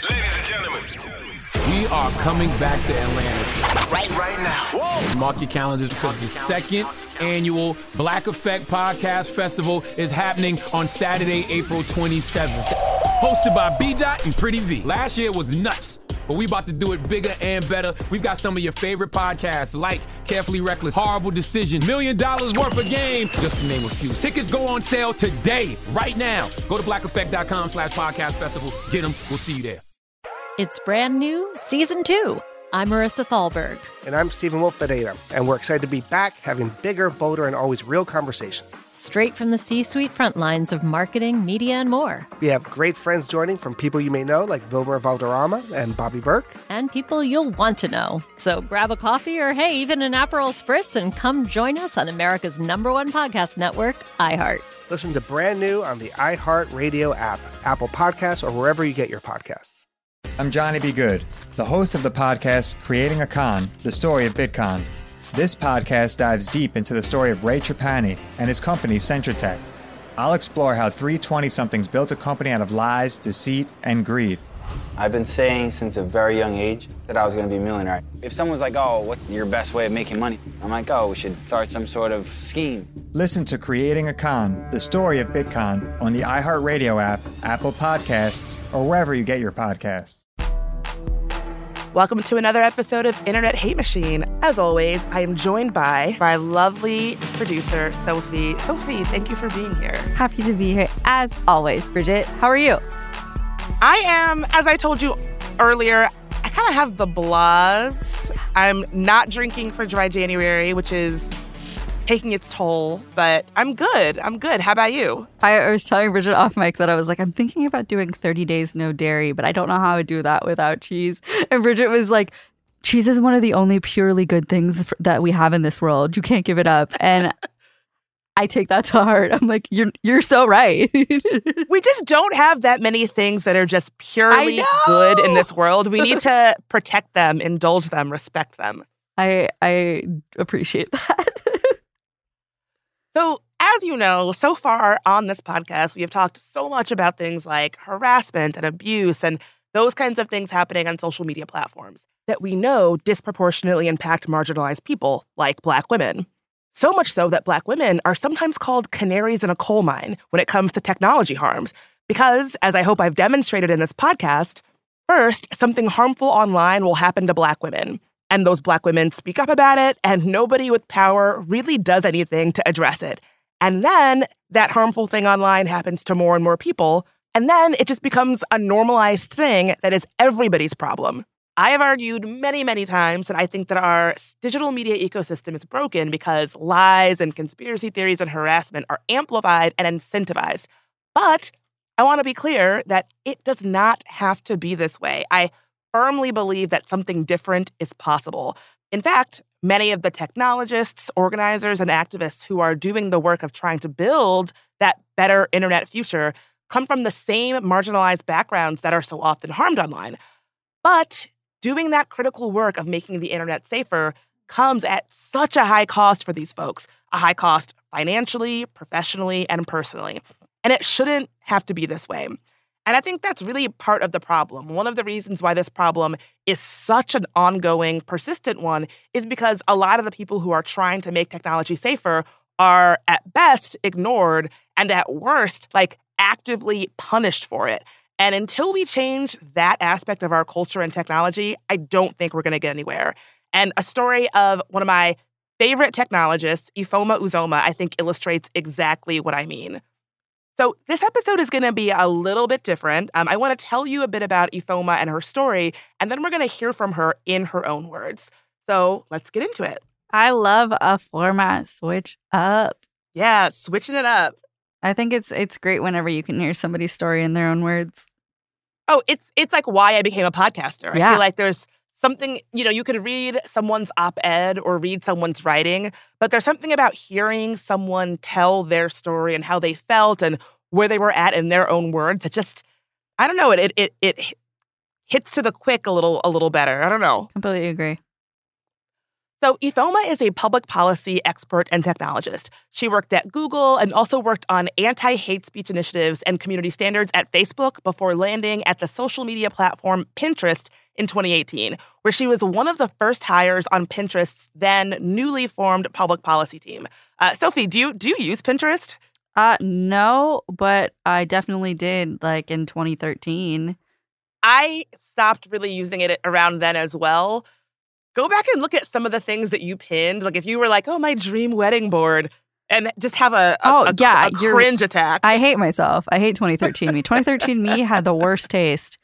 Ladies and gentlemen, we are coming back to Atlanta right now. Whoa. Mark your calendars because the second annual Black Effect Podcast Festival is happening on Saturday, April 27th. Hosted by B-Dot and Pretty V. Last year was nuts, but we about to do it bigger and better. We've got some of your favorite podcasts like Carefully Reckless, Horrible Decision, $1 Million Worth of Game, just to name a few. Tickets go on sale today, right now. Go to blackeffect.com/podcast festival. Get them. We'll see you there. It's brand new, Season 2. I'm Marissa Thalberg. And I'm Stephen Wolf-Bedeta, and we're excited to be back having bigger, bolder, and always real conversations. Straight from the C-suite front lines of marketing, media, and more. We have great friends joining from people you may know, like Vilmer Valderrama and Bobby Burke. And people you'll want to know. So grab a coffee or, hey, even an Aperol Spritz and come join us on America's #1 podcast network, iHeart. Listen to Brand New on the iHeart Radio app, Apple Podcasts, or wherever you get your podcasts. I'm Johnny B. Good, the host of the podcast Creating a Con, the story of Bitcoin. This podcast dives deep into the story of Ray Trapani and his company Centratech. I'll explore how three 20-somethings built a company out of lies, deceit, and greed. I've been saying since a very young age that I was going to be a millionaire. If someone's like, oh, what's your best way of making money? I'm like, oh, we should start some sort of scheme. Listen to Creating a Con, the story of Bitcoin on the iHeartRadio app, Apple Podcasts, or wherever you get your podcasts. Welcome to another episode of Internet Hate Machine. As always, I am joined by my lovely producer, Sophie. Sophie, thank you for being here. Happy to be here, as always, Bridget. How are you? I am, as I told you earlier, I kind of have the blahs. I'm not drinking for Dry January, which is taking its toll, but I'm good. How about you? I was telling Bridget off mic that I was like, I'm thinking about doing 30 days no dairy, but I don't know how I would do that without cheese. And Bridget was like, cheese is one of the only purely good things that we have in this world. You can't give it up. And I take that to heart. I'm like, you're so right. We just don't have that many things that are just purely good in this world. We need to protect them, indulge them, respect them. I appreciate that. So, as you know, so far on this podcast, we have talked so much about things like harassment and abuse and those kinds of things happening on social media platforms that we know disproportionately impact marginalized people like Black women. So much so that Black women are sometimes called canaries in a coal mine when it comes to technology harms. Because, as I hope I've demonstrated in this podcast, first, something harmful online will happen to Black women. And those Black women speak up about it, and nobody with power really does anything to address it. And then that harmful thing online happens to more and more people, and then it just becomes a normalized thing that is everybody's problem. I have argued many, many times that I think that our digital media ecosystem is broken because lies and conspiracy theories and harassment are amplified and incentivized. But I want to be clear that it does not have to be this way. I firmly believe that something different is possible. In fact, many of the technologists, organizers, and activists who are doing the work of trying to build that better internet future come from the same marginalized backgrounds that are so often harmed online. But doing that critical work of making the internet safer comes at such a high cost for these folks, a high cost financially, professionally, and personally. And it shouldn't have to be this way. And I think that's really part of the problem. One of the reasons why this problem is such an ongoing, persistent one is because a lot of the people who are trying to make technology safer are, at best, ignored, and at worst, actively punished for it. And until we change that aspect of our culture and technology, I don't think we're going to get anywhere. And a story of one of my favorite technologists, Ifeoma Uzoma, I think illustrates exactly what I mean. So this episode is going to be a little bit different. I want to tell you a bit about Ifeoma and her story, and then we're going to hear from her in her own words. So let's get into it. I love a format switch up. Yeah, switching it up. I think it's great whenever you can hear somebody's story in their own words. Oh, it's like why I became a podcaster. Yeah. I feel like there's something, you could read someone's op-ed or read someone's writing, but there's something about hearing someone tell their story and how they felt and where they were at in their own words. It just, I don't know, it hits to the quick a little better. I don't know. Completely agree. So Ifeoma is a public policy expert and technologist. She worked at Google and also worked on anti-hate speech initiatives and community standards at Facebook before landing at the social media platform Pinterest in 2018, where she was one of the first hires on Pinterest's then newly formed public policy team. Sophie, do you use Pinterest? No, but I definitely did, like in 2013. I stopped really using it around then as well. Go back and look at some of the things that you pinned. Like if you were like, oh, my dream wedding board, and just have a cringe attack. I hate myself. I hate 2013 me. 2013 me had the worst taste.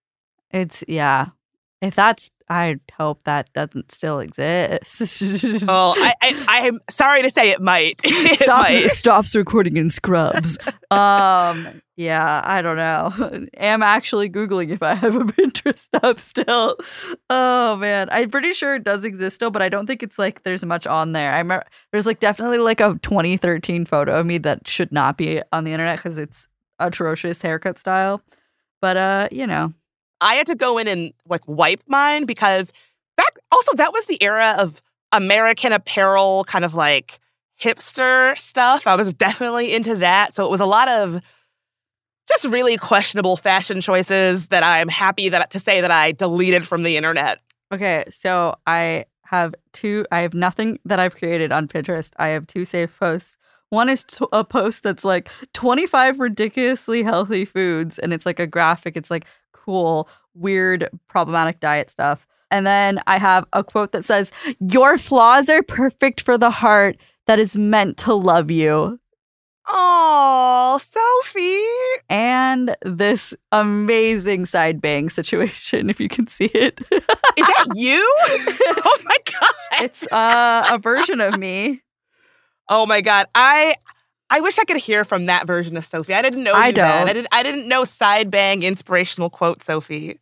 If that's, I hope that doesn't still exist. Well, I'm sorry to say it might. Stops recording in Scrubs. Yeah, I don't know. Am actually Googling if I have a Pinterest up still. Oh, man. I'm pretty sure it does exist still, but I don't think it's like there's much on there. I remember there's like definitely like a 2013 photo of me that should not be on the internet because it's atrocious haircut style. But, you know. I had to go in and like wipe mine because that was the era of American Apparel kind of like hipster stuff. I was definitely into that. So it was a lot of just really questionable fashion choices that I'm happy to say that I deleted from the internet. Okay, so I have nothing that I've created on Pinterest. I have 2 saved posts. One is a post that's like 25 ridiculously healthy foods, and it's like a graphic. It's like cool, weird, problematic diet stuff. And then I have a quote that says, "Your flaws are perfect for the heart that is meant to love you." Oh, Sophie. And this amazing side bang situation, if you can see it. Is that you? Oh my God. It's a version of me. Oh my God. I wish I could hear from that version of Sophie. I didn't know you then. I didn't know side bang inspirational quote Sophie.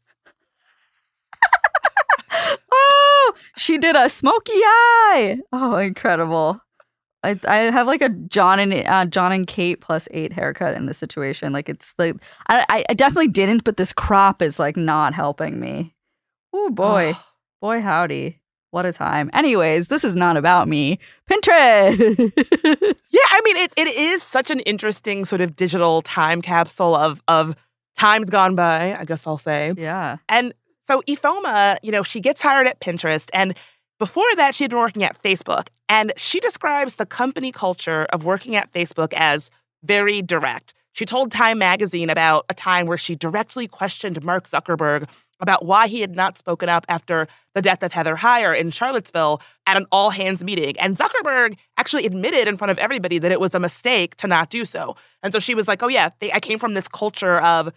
Oh, she did a smoky eye. Oh, incredible. I have like a John and Kate +8 haircut in this situation. Like it's like I definitely didn't, but this crop is like not helping me. Oh boy. Boy howdy. What a time. Anyways, this is not about me. Pinterest. Yeah, I mean it is such an interesting sort of digital time capsule of times gone by, I guess I'll say. Yeah. And so Ifeoma, she gets hired at Pinterest, and before that, she had been working at Facebook, and she describes the company culture of working at Facebook as very direct. She told Time magazine about a time where she directly questioned Mark Zuckerberg about why he had not spoken up after the death of Heather Heyer in Charlottesville at an all-hands meeting. And Zuckerberg actually admitted in front of everybody that it was a mistake to not do so. And so she was like, oh yeah, I came from this culture of,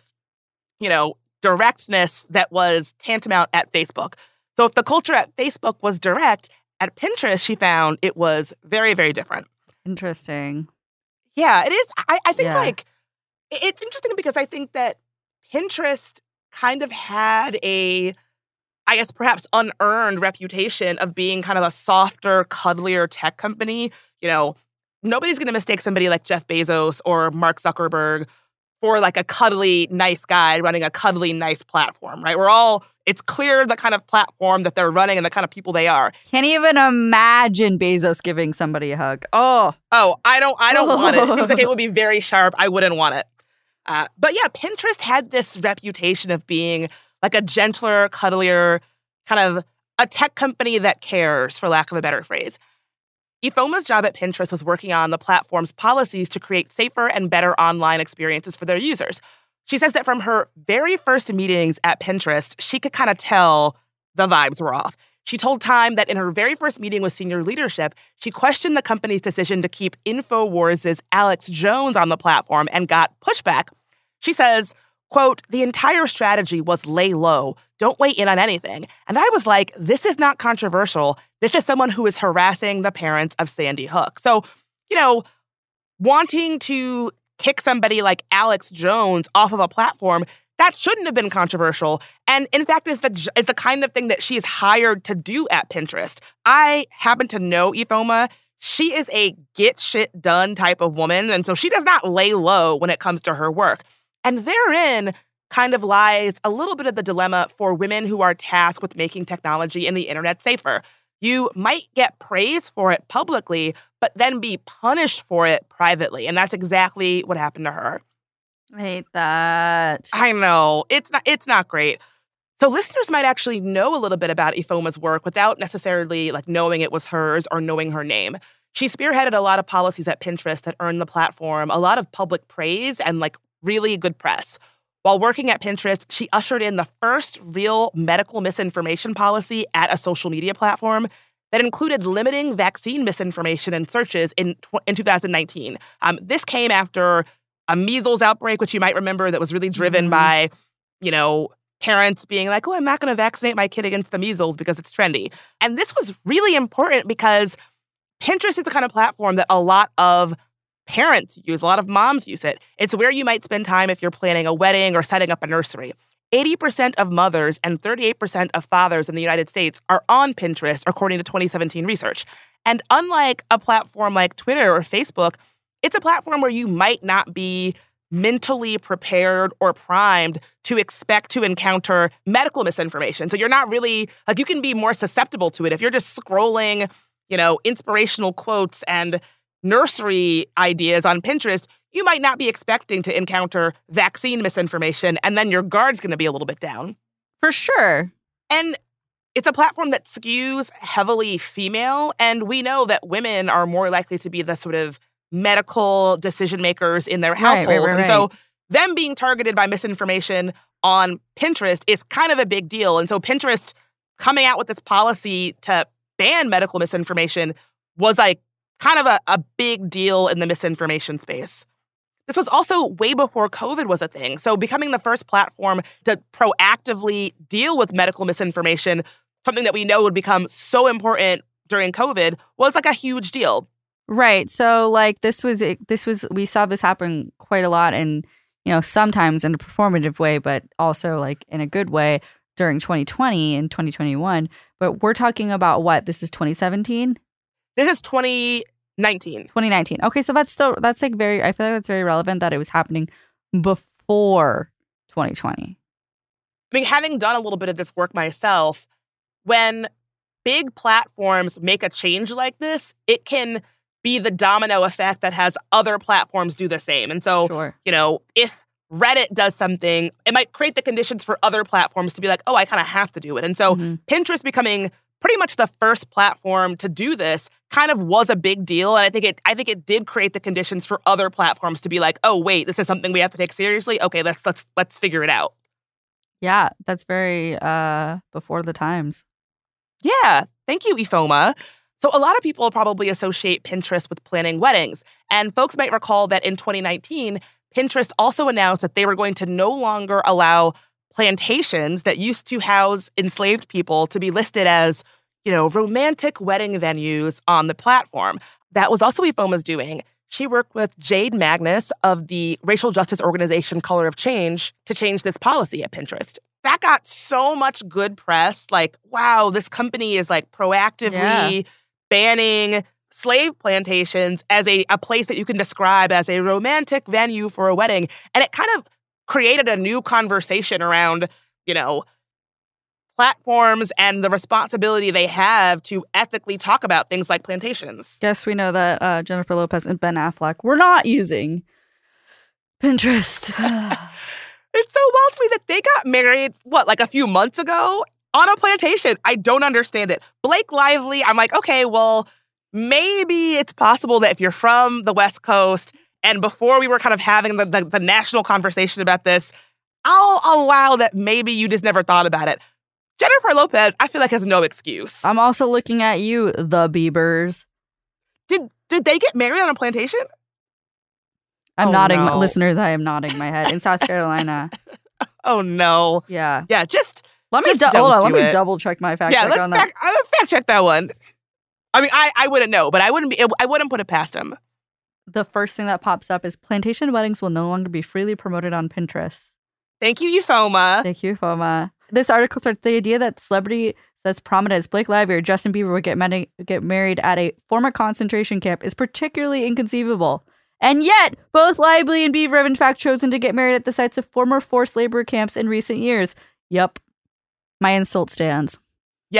directness that was tantamount at Facebook. So if the culture at Facebook was direct, at Pinterest, she found it was very, very different. Interesting. Yeah, it is. I think it's interesting because I think that Pinterest kind of had a, I guess, perhaps unearned reputation of being kind of a softer, cuddlier tech company. Nobody's going to mistake somebody like Jeff Bezos or Mark Zuckerberg for like a cuddly, nice guy running a cuddly, nice platform, right? It's clear the kind of platform that they're running and the kind of people they are. Can't even imagine Bezos giving somebody a hug. Oh, I don't want it. It seems like it would be very sharp. I wouldn't want it. But yeah, Pinterest had this reputation of being like a gentler, cuddlier, kind of a tech company that cares, for lack of a better phrase. Ifeoma's job at Pinterest was working on the platform's policies to create safer and better online experiences for their users. She says that from her very first meetings at Pinterest, she could kind of tell the vibes were off. She told Time that in her very first meeting with senior leadership, she questioned the company's decision to keep InfoWars' Alex Jones on the platform and got pushback. She says, quote, "The entire strategy was lay low, don't weigh in on anything." And I was like, this is not controversial. This is someone who is harassing the parents of Sandy Hook. So, wanting to kick somebody like Alex Jones off of a platform, that shouldn't have been controversial. And in fact, is the kind of thing that she is hired to do at Pinterest. I happen to know Ifeoma. She is a get shit done type of woman. And so she does not lay low when it comes to her work. And therein kind of lies a little bit of the dilemma for women who are tasked with making technology and the internet safer. you might get praise for it publicly, but then be punished for it privately. And that's exactly what happened to her. I hate that. I know. It's not great. So listeners might actually know a little bit about Ifoma's work without necessarily like knowing it was hers or knowing her name. She spearheaded a lot of policies at Pinterest that earned the platform a lot of public praise and like really good press. While working at Pinterest, she ushered in the first real medical misinformation policy at a social media platform that included limiting vaccine misinformation in searches in 2019. This came after a measles outbreak, which you might remember, that was really driven by, parents being like, oh, I'm not going to vaccinate my kid against the measles because it's trendy. And this was really important because Pinterest is the kind of platform that a lot of parents use, a lot of moms use it. It's where you might spend time if you're planning a wedding or setting up a nursery. 80% of mothers and 38% of fathers in the United States are on Pinterest, according to 2017 research. And unlike a platform like Twitter or Facebook, it's a platform where you might not be mentally prepared or primed to expect to encounter medical misinformation. So you're not really, like, you can be more susceptible to it. If you're just scrolling, inspirational quotes and nursery ideas on Pinterest, you might not be expecting to encounter vaccine misinformation, and then your guard's going to be a little bit down. For sure. And it's a platform that skews heavily female, and we know that women are more likely to be the sort of medical decision makers in their households. Right. And so them being targeted by misinformation on Pinterest is kind of a big deal. And so Pinterest coming out with this policy to ban medical misinformation was like kind of a big deal in the misinformation space. This was also way before COVID was a thing. So becoming the first platform to proactively deal with medical misinformation, something that we know would become so important during COVID, was like a huge deal. Right. So like this was we saw this happen quite a lot, and sometimes in a performative way, but also like in a good way during 2020 and 2021. But we're talking about what? This is 2017? This is 2019. 2019. Okay, so that's like I feel like that's very relevant that it was happening before 2020. I mean, having done a little bit of this work myself, when big platforms make a change like this, it can be the domino effect that has other platforms do the same. And so, sure. If Reddit does something, it might create the conditions for other platforms to be like, oh, I kind of have to do it. And so Pinterest becoming pretty much the first platform to do this kind of was a big deal. And I think it did create the conditions for other platforms to be like, oh, wait, this is something we have to take seriously. Okay, let's figure it out. Yeah, that's very before the times. Yeah, thank you, Ifoma. So a lot of people probably associate Pinterest with planning weddings. And folks might recall that in 2019, Pinterest also announced that they were going to no longer allow plantations that used to house enslaved people to be listed as, romantic wedding venues on the platform. That was also Ifoma's doing. She worked with Jade Magnus of the racial justice organization Color of Change to change this policy at Pinterest. That got so much good press. Like, wow, this company is like proactively banning slave plantations as a place that you can describe as a romantic venue for a wedding. And it kind of created a new conversation around, platforms and the responsibility they have to ethically talk about things like plantations. Yes, we know that Jennifer Lopez and Ben Affleck were not using Pinterest. It's so wild to me that they got married, like a few months ago on a plantation. I don't understand it. Blake Lively, I'm like, okay, well, maybe it's possible that if you're from the West Coast, and before we were kind of having the national conversation about this, I'll allow that maybe you just never thought about it. Jennifer Lopez, I feel like, has no excuse. I'm also looking at you, the Biebers. Did they get married on a plantation? I'm nodding, listeners. I am nodding my head in South Carolina. Oh no! Yeah, Just let me hold on. Let me double check my fact. Yeah, let's fact check that one. I mean, I wouldn't know, but I wouldn't put it past him. The first thing that pops up is plantation weddings will no longer be freely promoted on Pinterest. Thank you, Ifoma. Thank you, Ifoma. This article starts the idea that celebrity as prominent as Blake Lively or Justin Bieber would get married at a former concentration camp is particularly inconceivable. And yet, both Lively and Bieber have in fact chosen to get married at the sites of former forced labor camps in recent years. Yup. My insult stands. Yes.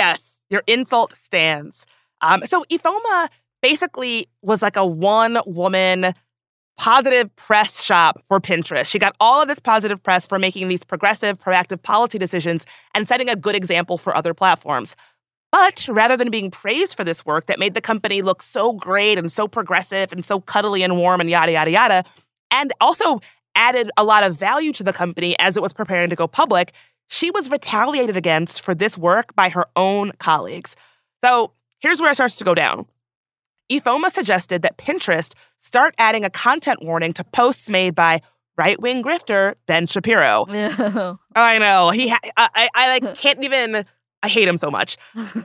Your insult stands. So Ifeoma basically was like a one-woman positive press shop for Pinterest. She got all of this positive press for making these progressive, proactive policy decisions and setting a good example for other platforms. But rather than being praised for this work that made the company look so great and so progressive and so cuddly and warm and yada, yada, yada, and also added a lot of value to the company as it was preparing to go public, she was retaliated against for this work by her own colleagues. So here's where it starts to go down. Ifeoma suggested that Pinterest start adding a content warning to posts made by right-wing grifter Ben Shapiro. Yeah. I know. I can't even... I hate him so much.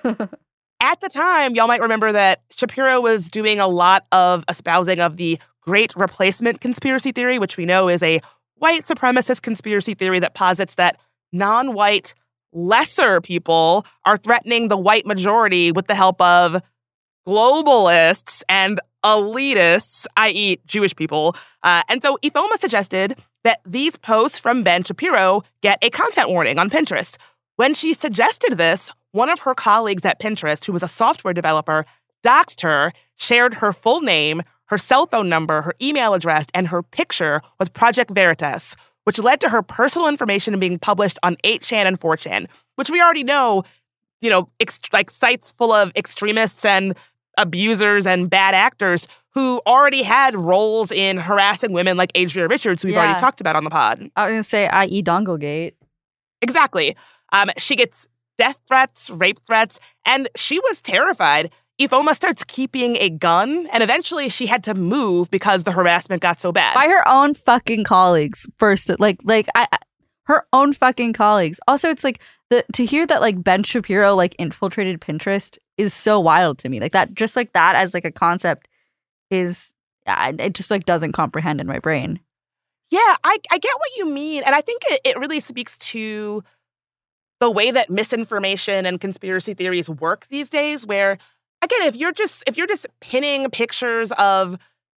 At the time, y'all might remember that Shapiro was doing a lot of espousing of the Great Replacement conspiracy theory, which we know is a white supremacist conspiracy theory that posits that non-white, lesser people are threatening the white majority with the help of globalists and elitists, i.e. Jewish people. And so Ifeoma suggested that these posts from Ben Shapiro get a content warning on Pinterest. When she suggested this, one of her colleagues at Pinterest, who was a software developer, doxed her, shared her full name, her cell phone number, her email address, and her picture with Project Veritas, which led to her personal information being published on 8chan and 4chan, which we already know, like sites full of extremists and abusers and bad actors who already had roles in harassing women like Adria Richards, who we've already talked about on the pod. I was going to say, i.e. Donglegate. Exactly. She gets death threats, rape threats, and she was terrified. Ifeoma starts keeping a gun, and eventually she had to move because the harassment got so bad. By her own fucking colleagues first. Her own fucking colleagues. Also, it's like, to hear that, like, Ben Shapiro, like, infiltrated Pinterest is so wild to me. Like, that, just like that as, like, a concept is, it just, like, doesn't comprehend in my brain. Yeah, I get what you mean, and I think it really speaks to the way that misinformation and conspiracy theories work these days, where, again, if you're just pinning pictures of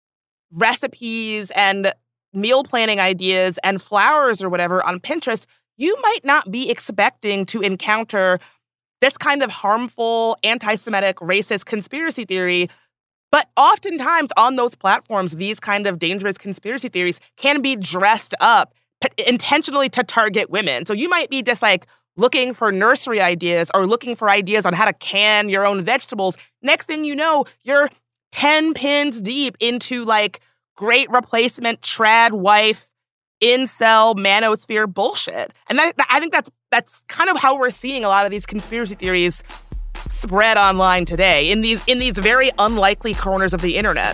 recipes and meal planning ideas and flowers or whatever on Pinterest, you might not be expecting to encounter this kind of harmful, anti-Semitic, racist conspiracy theory. But oftentimes on those platforms, these kind of dangerous conspiracy theories can be dressed up intentionally to target women. So you might be just like looking for nursery ideas or looking for ideas on how to can your own vegetables. Next thing you know, you're 10 pins deep into like Great Replacement, trad wife, incel, manosphere bullshit. And I think that's kind of how we're seeing a lot of these conspiracy theories spread online today in these very unlikely corners of the internet.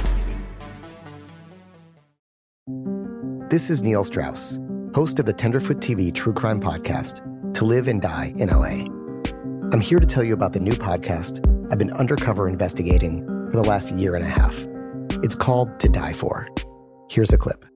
This is Neil Strauss, host of the Tenderfoot TV true crime podcast, To Live and Die in LA. I'm here to tell you about the new podcast I've been undercover investigating for the last year and a half. It's called To Die For. Here's a clip.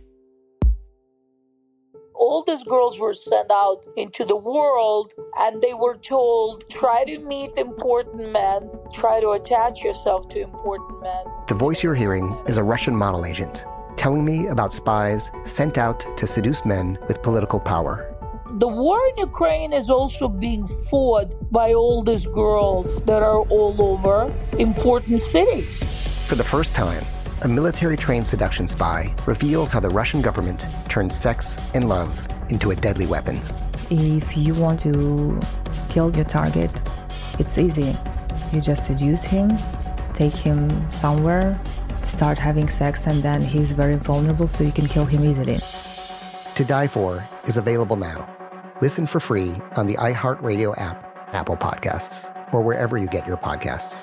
All these girls were sent out into the world and they were told, try to meet important men, try to attach yourself to important men. The voice you're hearing is a Russian model agent telling me about spies sent out to seduce men with political power. The war in Ukraine is also being fought by all these girls that are all over important cities. For the first time, a military-trained seduction spy reveals how the Russian government turned sex and love into a deadly weapon. If you want to kill your target, it's easy. You just seduce him, take him somewhere, start having sex, and then he's very vulnerable, so you can kill him easily. To Die For is available now. Listen for free on the iHeartRadio app, Apple Podcasts, or wherever you get your podcasts.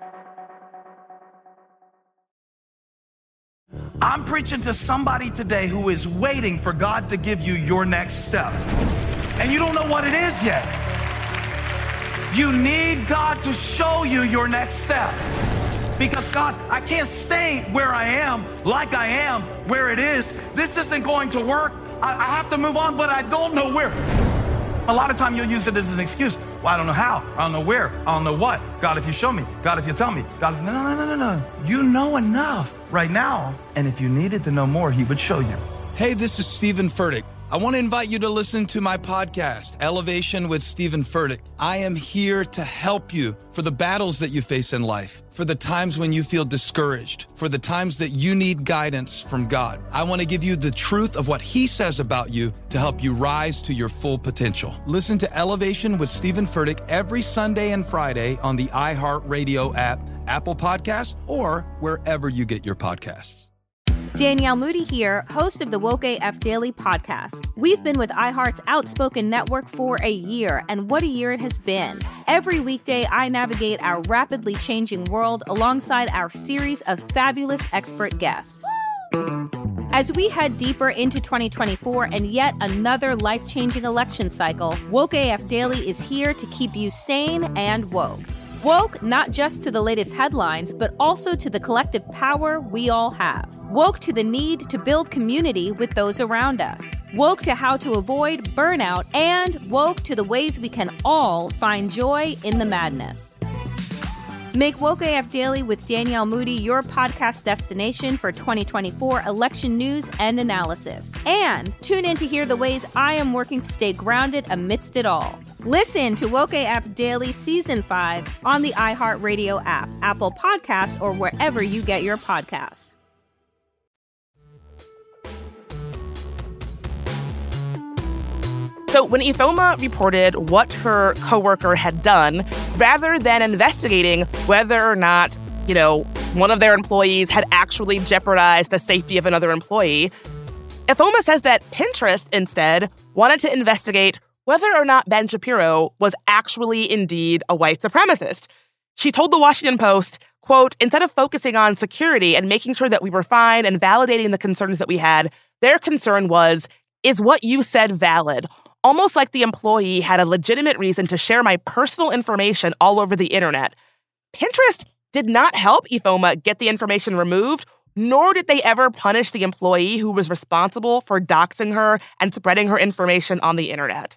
I'm preaching to somebody today who is waiting for God to give you your next step. And you don't know what it is yet. You need God to show you your next step. Because God, I can't stay where I am, like I am, where it is. This isn't going to work. I have to move on, but I don't know where. A lot of time you'll use it as an excuse. Well, I don't know how. I don't know where. I don't know what. God, if you show me. God, if you tell me. God, if... No. You know enough right now. And if you needed to know more, he would show you. Hey, this is Stephen Furtick. I want to invite you to listen to my podcast, Elevation with Stephen Furtick. I am here to help you for the battles that you face in life, for the times when you feel discouraged, for the times that you need guidance from God. I want to give you the truth of what He says about you to help you rise to your full potential. Listen to Elevation with Stephen Furtick every Sunday and Friday on the iHeartRadio app, Apple Podcasts, or wherever you get your podcasts. Danielle Moody here, host of the Woke AF Daily podcast. We've been with iHeart's Outspoken Network for a year, and what a year it has been. Every weekday, I navigate our rapidly changing world alongside our series of fabulous expert guests. As we head deeper into 2024 and yet another life-changing election cycle, Woke AF Daily is here to keep you sane and woke. Woke not just to the latest headlines, but also to the collective power we all have. Woke to the need to build community with those around us. Woke to how to avoid burnout, and woke to the ways we can all find joy in the madness. Make Woke AF Daily with Danielle Moody your podcast destination for 2024 election news and analysis. And tune in to hear the ways I am working to stay grounded amidst it all. Listen to Woke AF Daily Season 5 on the iHeartRadio app, Apple Podcasts, or wherever you get your podcasts. So when Ifeoma reported what her coworker had done, rather than investigating whether or not, one of their employees had actually jeopardized the safety of another employee, Ifeoma says that Pinterest instead wanted to investigate whether or not Ben Shapiro was actually indeed a white supremacist. She told the Washington Post, quote, instead of focusing on security and making sure that we were fine and validating the concerns that we had, their concern was, is what you said valid? Almost like the employee had a legitimate reason to share my personal information all over the internet. Pinterest did not help Ifeoma get the information removed, nor did they ever punish the employee who was responsible for doxing her and spreading her information on the internet.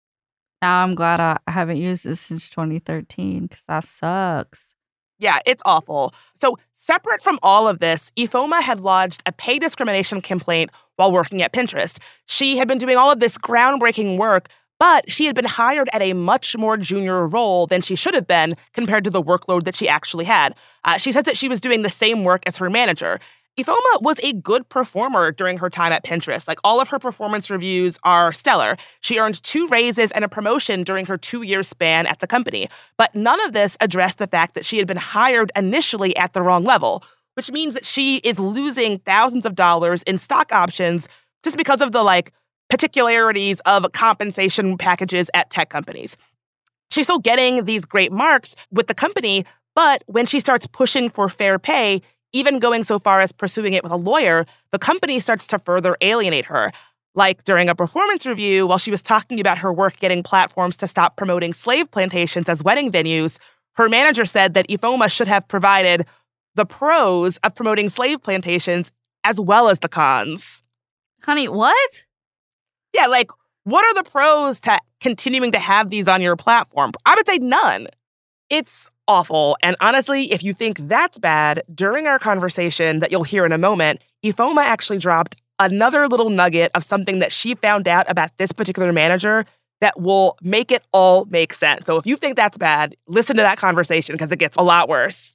Now I'm glad I haven't used this since 2013 because that sucks. Yeah, it's awful. So separate from all of this, Ifeoma had lodged a pay discrimination complaint while working at Pinterest. She had been doing all of this groundbreaking work, but she had been hired at a much more junior role than she should have been compared to the workload that she actually had. She says that she was doing the same work as her manager. Ifeoma was a good performer during her time at Pinterest. Like, all of her performance reviews are stellar. She earned 2 raises and a promotion during her 2-year span at the company. But none of this addressed the fact that she had been hired initially at the wrong level, which means that she is losing thousands of dollars in stock options just because of the, particularities of compensation packages at tech companies. She's still getting these great marks with the company, but when she starts pushing for fair pay, even going so far as pursuing it with a lawyer, the company starts to further alienate her. Like during a performance review, while she was talking about her work getting platforms to stop promoting slave plantations as wedding venues, her manager said that Ifeoma should have provided the pros of promoting slave plantations as well as the cons. Honey, what? Yeah, what are the pros to continuing to have these on your platform? I would say none. It's awful. And honestly, if you think that's bad, during our conversation that you'll hear in a moment, Ifeoma actually dropped another little nugget of something that she found out about this particular manager that will make it all make sense. So if you think that's bad, listen to that conversation because it gets a lot worse.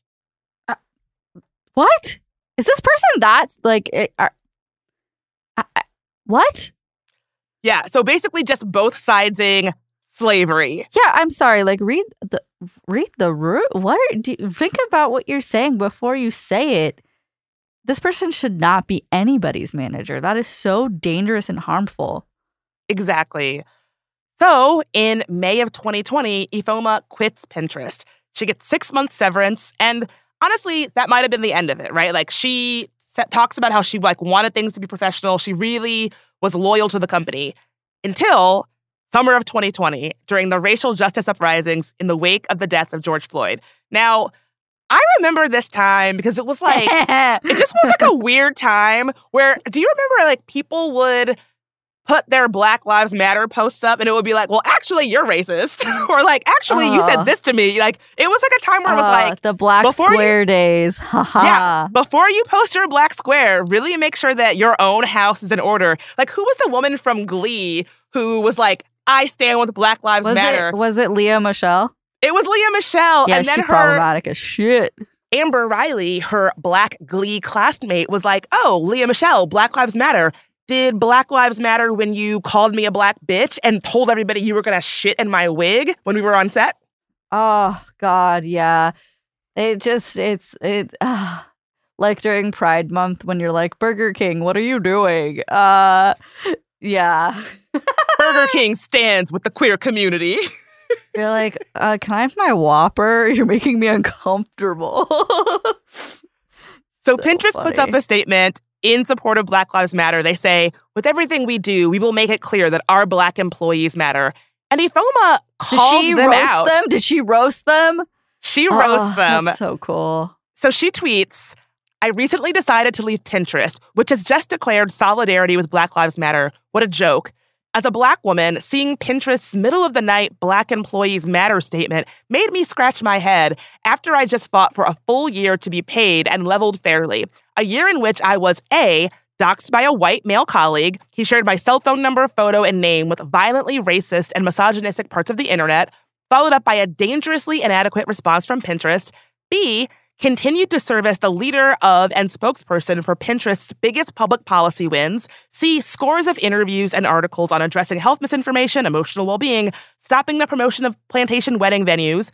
What? Is this person what? Yeah, so basically just both sidesing slavery. Yeah, I'm sorry. Read the root. Think about what you're saying before you say it. This person should not be anybody's manager. That is so dangerous and harmful. Exactly. So in May of 2020, Ifeoma quits Pinterest. She gets 6 months severance, and honestly, that might have been the end of it, right? She talks about how she wanted things to be professional. She really was loyal to the company until summer of 2020, during the racial justice uprisings in the wake of the death of George Floyd. Now, I remember this time because it was it just was a weird time where, do you remember people would put their Black Lives Matter posts up and it would be like, well, actually, you're racist. Or like, actually, you said this to me. Like, it was like a time where it was like... The black square days. Yeah. Before you post your black square, really make sure that your own house is in order. Like, who was the woman from Glee who was like, I stand with Black Lives Matter? Was it Lea Michele? It was Lea Michele. Yeah, and then she's problematic as shit. Amber Riley, her Black Glee classmate, was like, oh, Lea Michele, Black Lives Matter. Did Black Lives Matter when you called me a black bitch and told everybody you were going to shit in my wig when we were on set? Oh, God, yeah. It's like during Pride Month when you're like, Burger King, what are you doing? Yeah. Burger King stands with the queer community. You're like, can I have my Whopper? You're making me uncomfortable. So Pinterest puts up a statement in support of Black Lives Matter. They say, with everything we do, we will make it clear that our Black employees matter. And Ifeoma calls them out. Did she roast them? She roasts them. That's so cool. So she tweets, I recently decided to leave Pinterest, which has just declared solidarity with Black Lives Matter. What a joke. As a Black woman, seeing Pinterest's middle-of-the-night Black Employees Matter statement made me scratch my head after I just fought for a full year to be paid and leveled fairly. A year in which I was A, doxxed by a white male colleague. He shared my cell phone number, photo, and name with violently racist and misogynistic parts of the internet, followed up by a dangerously inadequate response from Pinterest. B, continued to serve as the leader of and spokesperson for Pinterest's biggest public policy wins. C, scores of interviews and articles on addressing health misinformation, emotional well-being, stopping the promotion of plantation wedding venues.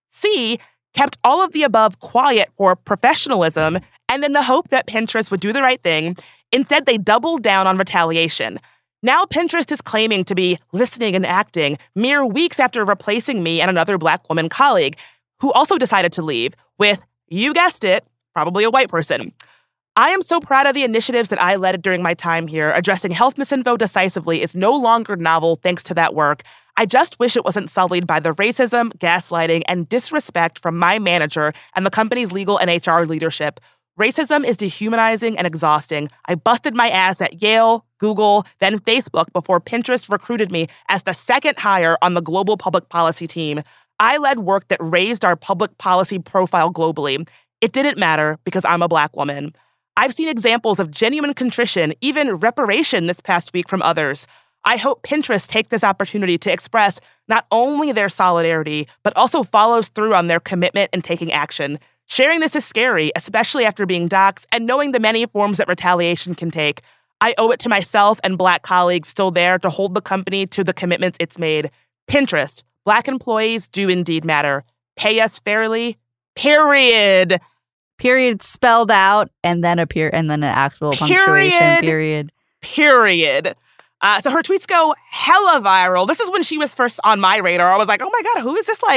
C, kept all of the above quiet for professionalism and in the hope that Pinterest would do the right thing. Instead, they doubled down on retaliation. Now Pinterest is claiming to be listening and acting mere weeks after replacing me and another Black woman colleague who also decided to leave with, you guessed it, probably a white person. I am so proud of the initiatives that I led during my time here. Addressing health misinfo decisively is no longer novel thanks to that work. I just wish it wasn't sullied by the racism, gaslighting, and disrespect from my manager and the company's legal and HR leadership. Racism is dehumanizing and exhausting. I busted my ass at Yale, Google, then Facebook before Pinterest recruited me as the second hire on the global public policy team. I led work that raised our public policy profile globally. It didn't matter because I'm a Black woman. I've seen examples of genuine contrition, even reparation this past week from others. I hope Pinterest take this opportunity to express not only their solidarity, but also follows through on their commitment and taking action. Sharing this is scary, especially after being doxxed and knowing the many forms that retaliation can take. I owe it to myself and Black colleagues still there to hold the company to the commitments it's made. Pinterest, Black employees do indeed matter. Pay us fairly, period. Period spelled out and then an actual punctuation, period. Period. So her tweets go hella viral. This is when she was first on my radar. I was like, oh my God, who is this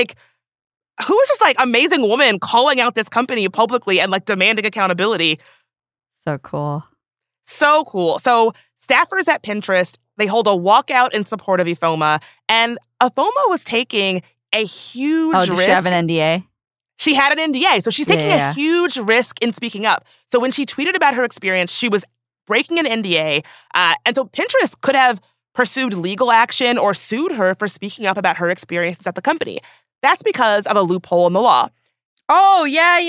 amazing woman calling out this company publicly and like demanding accountability? So cool. So cool. So staffers at Pinterest, they hold a walkout in support of Ifeoma, and Ifeoma was taking a huge risk. Oh, did she have an NDA? She had an NDA, so she's taking a huge risk in speaking up. So when she tweeted about her experience, she was breaking an NDA, and so Pinterest could have pursued legal action or sued her for speaking up about her experiences at the company. That's because of a loophole in the law. Oh, yeah.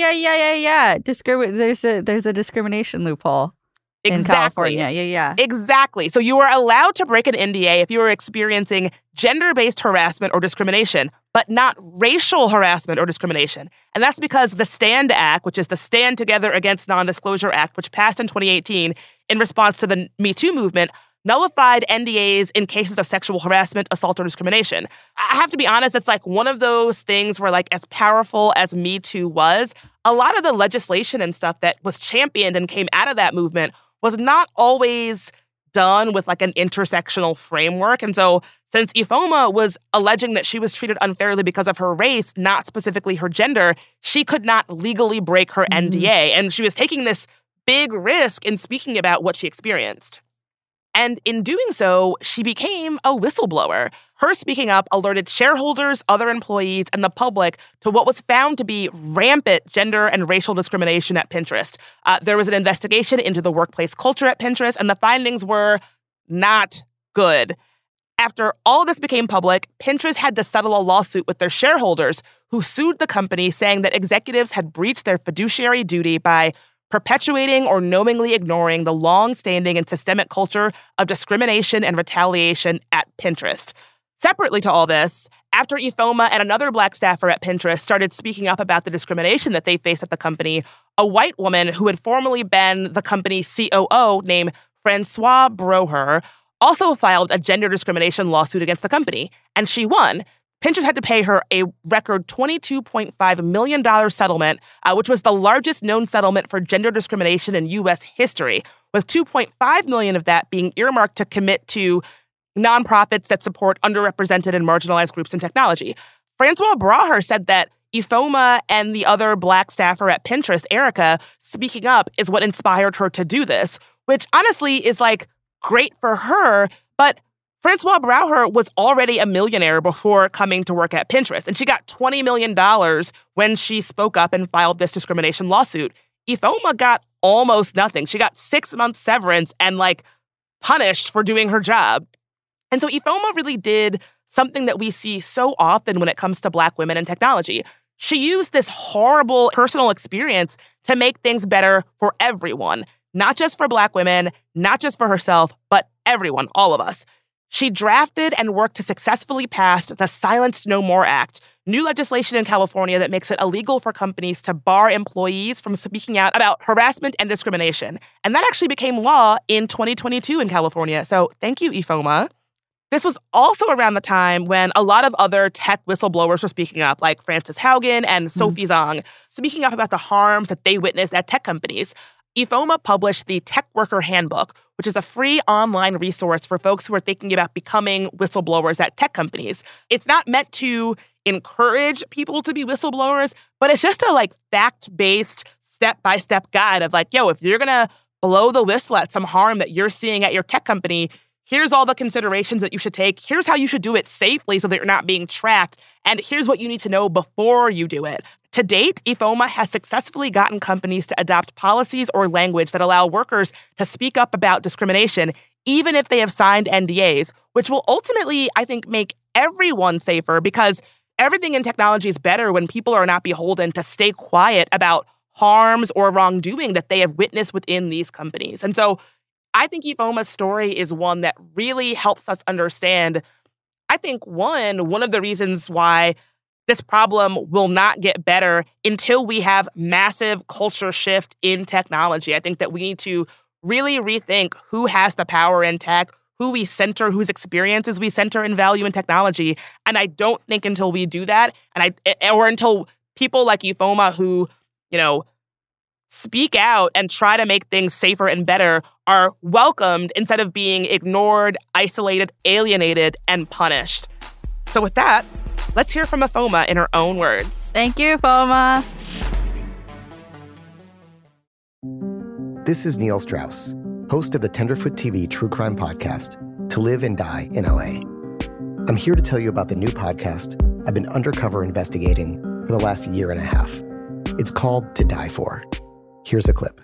There's a discrimination loophole. In California. Yeah. Exactly. So you are allowed to break an NDA if you are experiencing gender-based harassment or discrimination, but not racial harassment or discrimination. And that's because the STAND Act, which is the Stand Together Against Non-Disclosure Act, which passed in 2018 in response to the Me Too movement, nullified NDAs in cases of sexual harassment, assault, or discrimination. I have to be honest, it's like one of those things where, like, as powerful as Me Too was, a lot of the legislation and stuff that was championed and came out of that movement was not always done with like an intersectional framework. And so since Ifeoma was alleging that she was treated unfairly because of her race, not specifically her gender, she could not legally break her NDA. And she was taking this big risk in speaking about what she experienced. And in doing so, she became a whistleblower. Her speaking up alerted shareholders, other employees, and the public to what was found to be rampant gender and racial discrimination at Pinterest. There was an investigation into the workplace culture at Pinterest, and the findings were not good. After all of this became public, Pinterest had to settle a lawsuit with their shareholders who sued the company saying that executives had breached their fiduciary duty by perpetuating or knowingly ignoring the long-standing and systemic culture of discrimination and retaliation at Pinterest. Separately to all this, after Ifeoma and another Black staffer at Pinterest started speaking up about the discrimination that they faced at the company, a white woman who had formerly been the company's COO named Francois Broher also filed a gender discrimination lawsuit against the company, and she won. Pinterest had to pay her a record $22.5 million settlement, which was the largest known settlement for gender discrimination in U.S. history, with $2.5 million of that being earmarked to commit to nonprofits that support underrepresented and marginalized groups in technology. Francois Broher said that Ifeoma and the other Black staffer at Pinterest, Erica, speaking up is what inspired her to do this, which honestly is like great for her, but Francois Broher was already a millionaire before coming to work at Pinterest, and she got $20 million when she spoke up and filed this discrimination lawsuit. Ifeoma got almost nothing. She got 6 months severance and, punished for doing her job. And so Ifeoma really did something that we see so often when it comes to Black women in technology. She used this horrible personal experience to make things better for everyone, not just for Black women, not just for herself, but everyone, all of us. She drafted and worked to successfully pass the Silence No More Act, new legislation in California that makes it illegal for companies to bar employees from speaking out about harassment and discrimination. And that actually became law in 2022 in California. So thank you, Ifeoma. This was also around the time when a lot of other tech whistleblowers were speaking up, like Frances Haugen and Sophie Zhang, speaking up about the harms that they witnessed at tech companies. Ifeoma published the Tech Worker Handbook, which is a free online resource for folks who are thinking about becoming whistleblowers at tech companies. It's not meant to encourage people to be whistleblowers, but it's just a fact-based, step-by-step guide of if you're going to blow the whistle at some harm that you're seeing at your tech company, here's all the considerations that you should take. Here's how you should do it safely so that you're not being tracked. And here's what you need to know before you do it. To date, Ifeoma has successfully gotten companies to adopt policies or language that allow workers to speak up about discrimination, even if they have signed NDAs, which will ultimately, I think, make everyone safer because everything in technology is better when people are not beholden to stay quiet about harms or wrongdoing that they have witnessed within these companies. And so I think Ifeoma's story is one that really helps us understand, I think, one of the reasons why this problem will not get better until we have massive culture shift in technology. I think that we need to really rethink who has the power in tech, who we center, whose experiences we center and value in technology. And I don't think until we do that, or until people like Ifeoma who, speak out and try to make things safer and better are welcomed instead of being ignored, isolated, alienated, and punished. So with that, let's hear from Ifeoma in her own words. Thank you, Ifeoma. This is Neil Strauss, host of the Tenderfoot TV true crime podcast, To Live and Die in LA. I'm here to tell you about the new podcast I've been undercover investigating for the last year and a half. It's called To Die For. Here's a clip.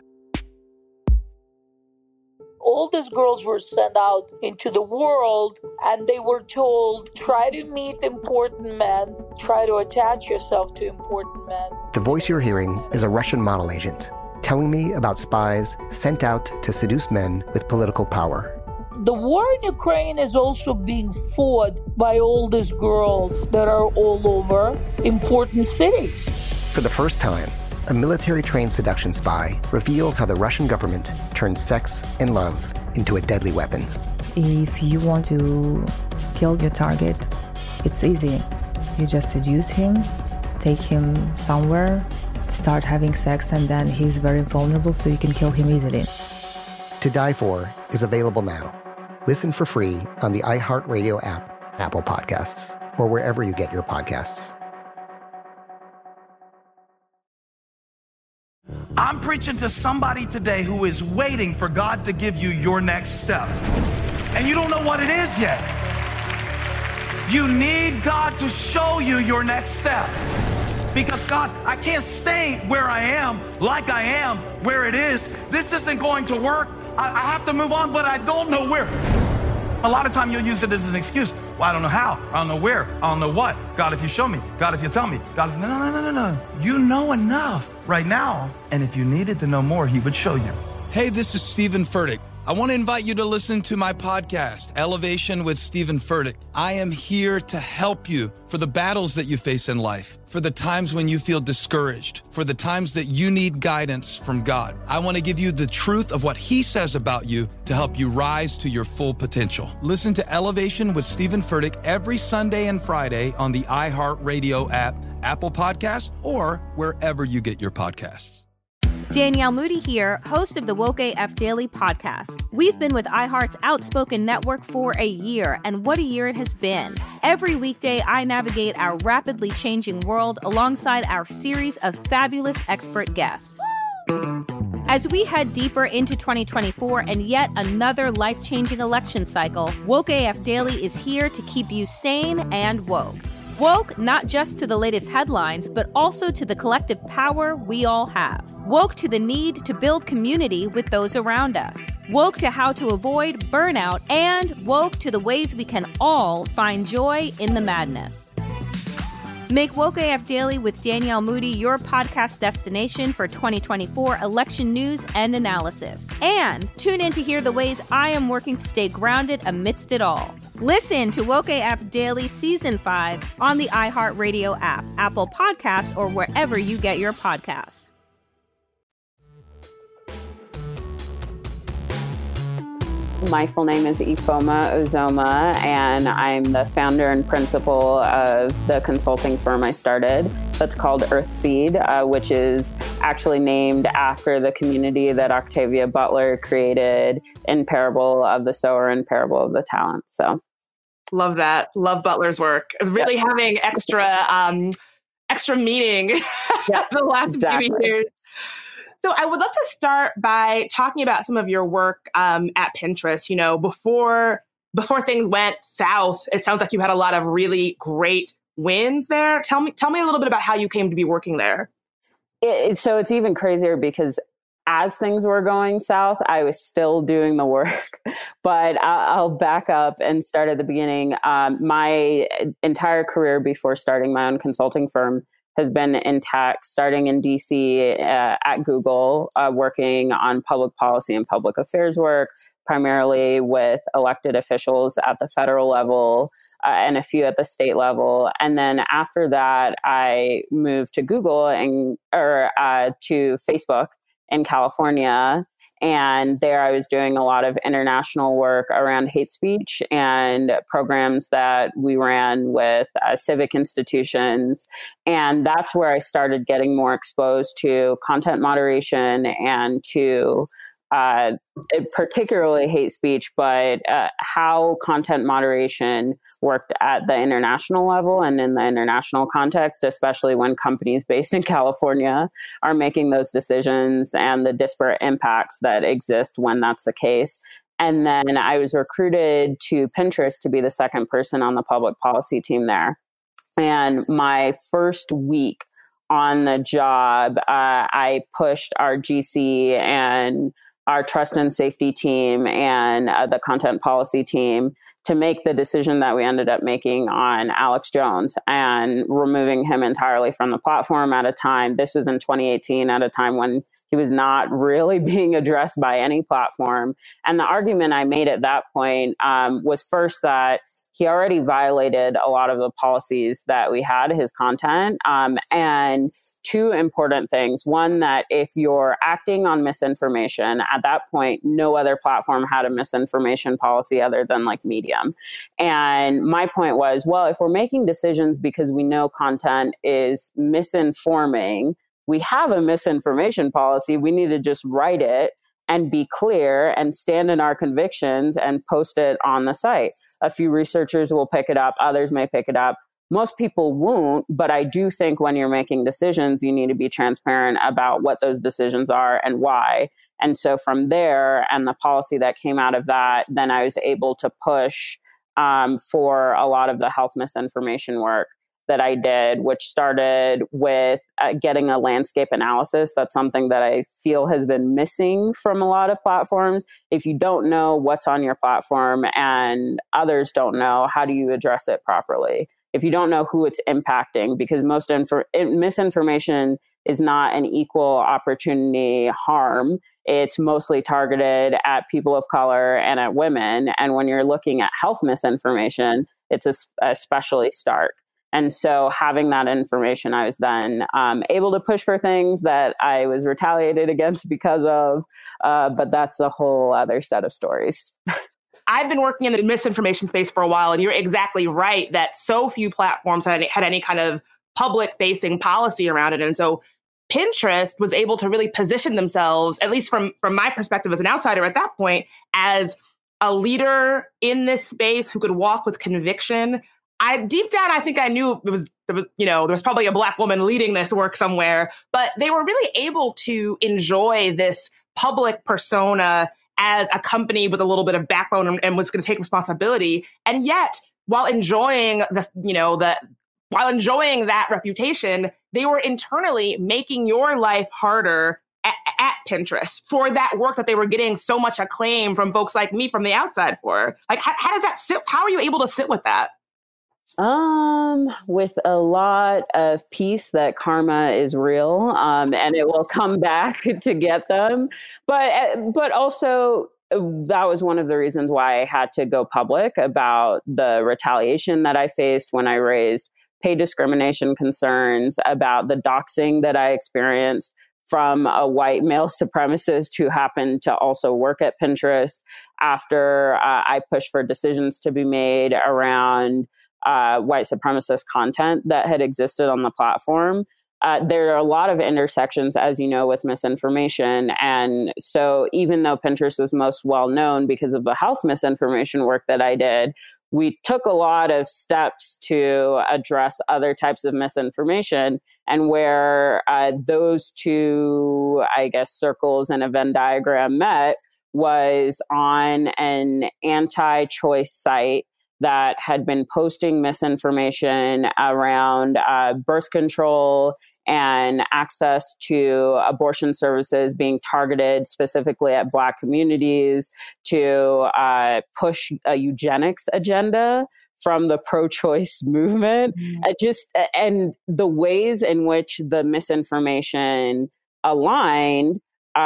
All these girls were sent out into the world and they were told, try to meet important men, try to attach yourself to important men. The voice you're hearing is a Russian model agent telling me about spies sent out to seduce men with political power. The war in Ukraine is also being fought by all these girls that are all over important cities. For the first time, a military-trained seduction spy reveals how the Russian government turned sex and love into a deadly weapon. If you want to kill your target, it's easy. You just seduce him, take him somewhere, start having sex, and then he's very vulnerable, so you can kill him easily. To Die For is available now. Listen for free on the iHeartRadio app, Apple Podcasts, or wherever you get your podcasts. I'm preaching to somebody today who is waiting for God to give you your next step. And you don't know what it is yet. You need God to show you your next step. Because God, I can't stay where I am, like I am, where it is. This isn't going to work. I have to move on, but I don't know where. A lot of time you'll use it as an excuse. Well, I don't know how. I don't know where. I don't know what. God, if you show me. God, if you tell me. God, if... No. You know enough right now. And if you needed to know more, he would show you. Hey, this is Stephen Furtick. I want to invite you to listen to my podcast, Elevation with Stephen Furtick. I am here to help you for the battles that you face in life, for the times when you feel discouraged, for the times that you need guidance from God. I want to give you the truth of what he says about you to help you rise to your full potential. Listen to Elevation with Stephen Furtick every Sunday and Friday on the iHeartRadio app, Apple Podcasts, or wherever you get your podcasts. Danielle Moody here, host of the Woke AF Daily podcast. We've been with iHeart's Outspoken Network for a year, and what a year it has been. Every weekday, I navigate our rapidly changing world alongside our series of fabulous expert guests. As we head deeper into 2024 and yet another life-changing election cycle, Woke AF Daily is here to keep you sane and woke. Woke not just to the latest headlines, but also to the collective power we all have. Woke to the need to build community with those around us. Woke to how to avoid burnout, and woke to the ways we can all find joy in the madness. Make Woke AF Daily with Danielle Moody your podcast destination for 2024 election news and analysis. And tune in to hear the ways I am working to stay grounded amidst it all. Listen to Woke AF Daily Season 5 on the iHeartRadio app, Apple Podcasts, or wherever you get your podcasts. My full name is Ifoma Ozoma, and I'm the founder and principal of the consulting firm I started that's called Earthseed, which is actually named after the community that Octavia Butler created in Parable of the Sower and Parable of the Talents. So, love that. Love Butler's work. Really having extra meaning the last few years. So I would love to start by talking about some of your work at Pinterest. You know, before things went south, it sounds like you had a lot of really great wins there. Tell me a little bit about how you came to be working there. So it's even crazier because as things were going south, I was still doing the work. But I'll back up and start at the beginning. My entire career before starting my own consulting firm has been in tech, starting in DC at Google, working on public policy and public affairs work, primarily with elected officials at the federal level and a few at the state level. And then after that, I moved to Google to Facebook in California. And there I was doing a lot of international work around hate speech and programs that we ran with civic institutions. And that's where I started getting more exposed to content moderation and to particularly hate speech, but how content moderation worked at the international level and in the international context, especially when companies based in California are making those decisions and the disparate impacts that exist when that's the case. And then I was recruited to Pinterest to be the second person on the public policy team there. And my first week on the job, I pushed our GC and our trust and safety team and the content policy team to make the decision that we ended up making on Alex Jones and removing him entirely from the platform at a time. This was in 2018, at a time when he was not really being addressed by any platform. And the argument I made at that point was first that he already violated a lot of the policies that we had, his content. And two important things. One, that if you're acting on misinformation, at that point, no other platform had a misinformation policy other than like Medium. And my point was, well, if we're making decisions because we know content is misinforming, we have a misinformation policy. We need to just write it and be clear and stand in our convictions and post it on the site. A few researchers will pick it up. Others may pick it up. Most people won't, but I do think when you're making decisions, you need to be transparent about what those decisions are and why. And so from there, and the policy that came out of that, then I was able to push for a lot of the health misinformation work. that I did, which started with getting a landscape analysis. That's something that I feel has been missing from a lot of platforms. If you don't know what's on your platform and others don't know, how do you address it properly? If you don't know who it's impacting, because most misinformation is not an equal opportunity harm. It's mostly targeted at people of color and at women. And when you're looking at health misinformation, it's especially stark. And so having that information, I was then able to push for things that I was retaliated against because of, but that's a whole other set of stories. I've been working in the misinformation space for a while, and you're exactly right that so few platforms had any kind of public-facing policy around it. And so Pinterest was able to really position themselves, at least from my perspective as an outsider at that point, as a leader in this space who could walk with conviction. Deep down, I think I knew there was probably a Black woman leading this work somewhere, but they were really able to enjoy this public persona as a company with a little bit of backbone and was going to take responsibility. And yet, while enjoying that reputation, they were internally making your life harder at Pinterest for that work that they were getting so much acclaim from folks like me from the outside for. Like, how does that sit? How are you able to sit with that? With a lot of peace that karma is real, and it will come back to get them. But also, that was one of the reasons why I had to go public about the retaliation that I faced when I raised pay discrimination concerns, about the doxing that I experienced from a white male supremacist who happened to also work at Pinterest after I pushed for decisions to be made around white supremacist content that had existed on the platform. There are a lot of intersections, as you know, with misinformation. And so even though Pinterest was most well known because of the health misinformation work that I did, we took a lot of steps to address other types of misinformation. And where those two, I guess, circles in a Venn diagram met was on an anti-choice site that had been posting misinformation around birth control and access to abortion services being targeted specifically at Black communities, to push a eugenics agenda from the pro-choice movement. And the ways in which the misinformation aligned,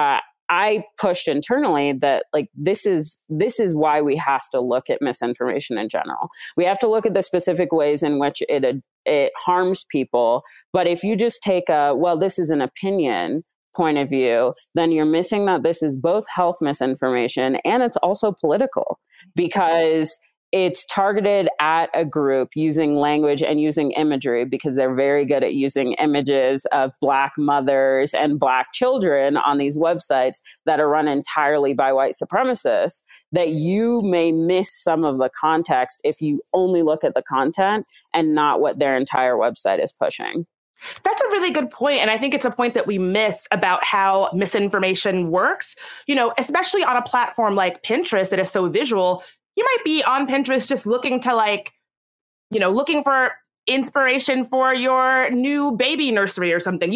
I pushed internally that, like, this is why we have to look at misinformation in general. We have to look at the specific ways in which it harms people. But if you just take this is an opinion point of view, then you're missing that this is both health misinformation and it's also political, because it's targeted at a group using language and using imagery, because they're very good at using images of Black mothers and Black children on these websites that are run entirely by white supremacists, that you may miss some of the context if you only look at the content and not what their entire website is pushing. That's a really good point. And I think it's a point that we miss about how misinformation works, especially on a platform like Pinterest that is so visual. You might be on Pinterest just looking to looking for inspiration for your new baby nursery or something.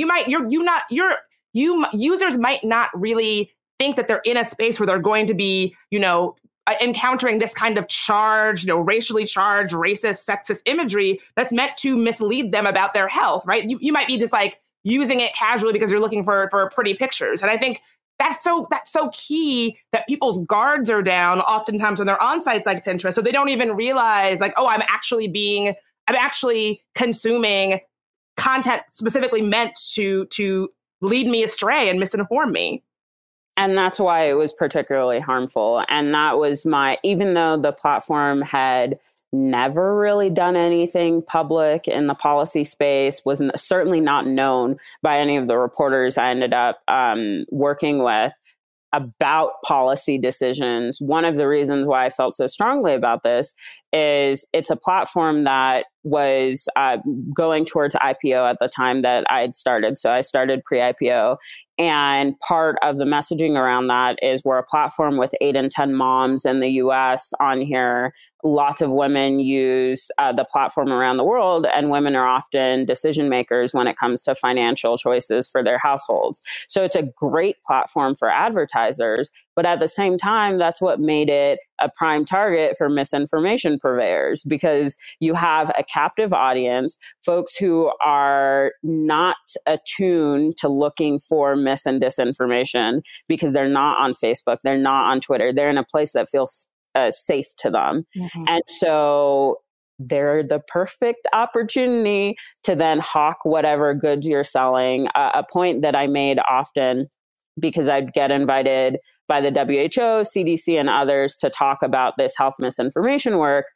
Users might not really think that they're in a space where they're going to be, encountering this kind of charged, racially charged, racist, sexist imagery that's meant to mislead them about their health, right? You might be just like using it casually because you're looking for pretty pictures. And I think that's so key that people's guards are down oftentimes when they're on sites like Pinterest. So they don't even realize I'm actually consuming content specifically meant to lead me astray and misinform me. And that's why it was particularly harmful. And that was even though the platform had never really done anything public in the policy space, was certainly not known by any of the reporters I ended up working with about policy decisions. One of the reasons why I felt so strongly about this is it's a platform that was going towards IPO at the time that I had started. So I started pre-IPO. And part of the messaging around that is we're a platform with 8 in 10 moms in the US on here. Lots of women use the platform around the world, and women are often decision makers when it comes to financial choices for their households. So it's a great platform for advertisers, but at the same time, that's what made it a prime target for misinformation purveyors, because you have a captive audience, folks who are not attuned to looking for mis and disinformation because they're not on Facebook, they're not on Twitter, they're in a place that feels safe to them. Mm-hmm. And so they're the perfect opportunity to then hawk whatever goods you're selling. A point that I made often, because I'd get invited by the WHO, CDC, and others to talk about this health misinformation work,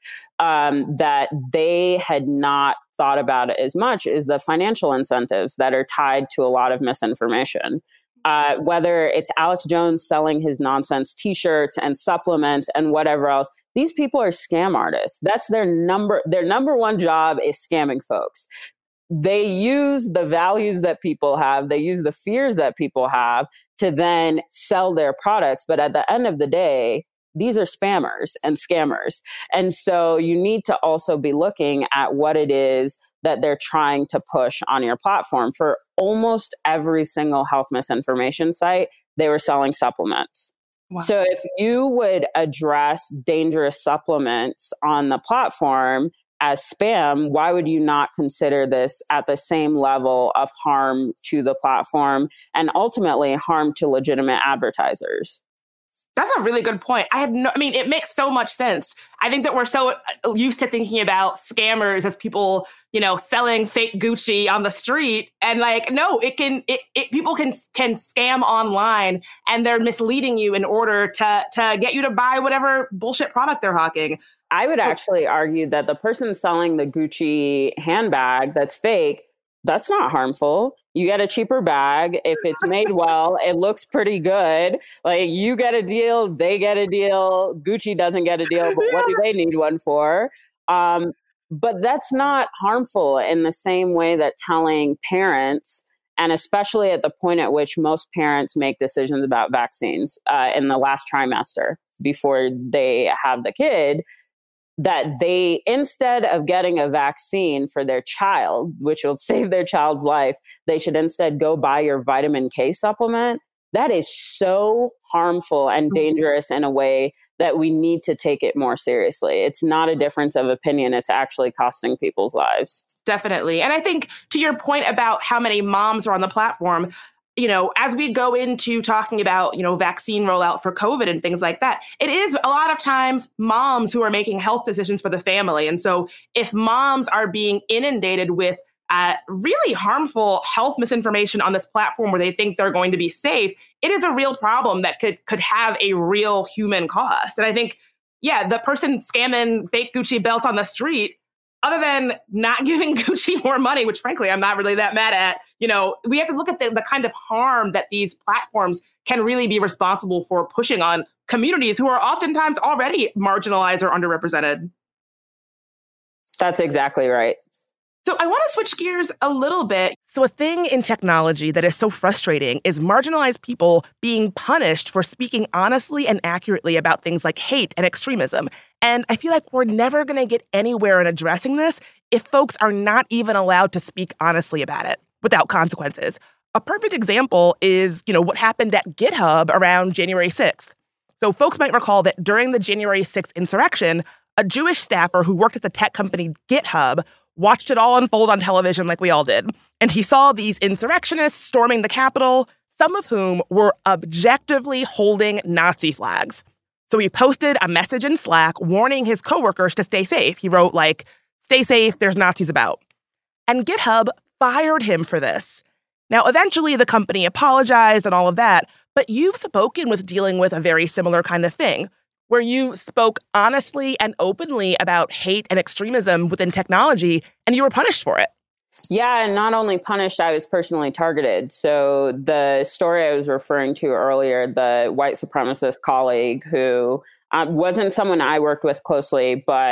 that they had not thought about it as much, is the financial incentives that are tied to a lot of misinformation. Whether it's Alex Jones selling his nonsense t-shirts and supplements and whatever else, these people are scam artists. That's their number one job, is scamming folks. They use the values that people have, they use the fears that people have to then sell their products. But at the end of the day, these are spammers and scammers. And so you need to also be looking at what it is that they're trying to push on your platform. For almost every single health misinformation site, they were selling supplements. Wow. So if you would address dangerous supplements on the platform as spam, why would you not consider this at the same level of harm to the platform and ultimately harm to legitimate advertisers? That's a really good point. It makes so much sense. I think that we're so used to thinking about scammers as people, selling fake Gucci on the street. And no, people can scam online, and they're misleading you in order to get you to buy whatever bullshit product they're hawking. I would actually argue that the person selling the Gucci handbag that's fake, that's not harmful. You get a cheaper bag. If it's made well, it looks pretty good. Like, you get a deal, they get a deal. Gucci doesn't get a deal, but what do they need one for? But that's not harmful in the same way that telling parents, and especially at the point at which most parents make decisions about vaccines in the last trimester before they have the kid, that they, instead of getting a vaccine for their child, which will save their child's life, they should instead go buy your vitamin K supplement. That is so harmful and dangerous in a way that we need to take it more seriously. It's not a difference of opinion. It's actually costing people's lives. Definitely. And I think to your point about how many moms are on the platform, as we go into talking about, vaccine rollout for COVID and things like that, it is a lot of times moms who are making health decisions for the family. And so if moms are being inundated with really harmful health misinformation on this platform where they think they're going to be safe, it is a real problem that could have a real human cost. And I think, the person scamming fake Gucci belts on the street, other than not giving Gucci more money, which frankly, I'm not really that mad at, we have to look at the kind of harm that these platforms can really be responsible for pushing on communities who are oftentimes already marginalized or underrepresented. That's exactly right. So I want to switch gears a little bit. So a thing in technology that is so frustrating is marginalized people being punished for speaking honestly and accurately about things like hate and extremism. And I feel like we're never going to get anywhere in addressing this if folks are not even allowed to speak honestly about it without consequences. A perfect example is, what happened at GitHub around January 6th. So folks might recall that during the January 6th insurrection, a Jewish staffer who worked at the tech company GitHub watched it all unfold on television like we all did. And he saw these insurrectionists storming the Capitol, some of whom were objectively holding Nazi flags. So he posted a message in Slack warning his coworkers to stay safe. He wrote, stay safe, there's Nazis about. And GitHub fired him for this. Now, eventually, the company apologized and all of that, but you've spoken with dealing with a very similar kind of thing, where you spoke honestly and openly about hate and extremism within technology, and you were punished for it. Yeah, and not only punished, I was personally targeted. So the story I was referring to earlier, the white supremacist colleague who wasn't someone I worked with closely, but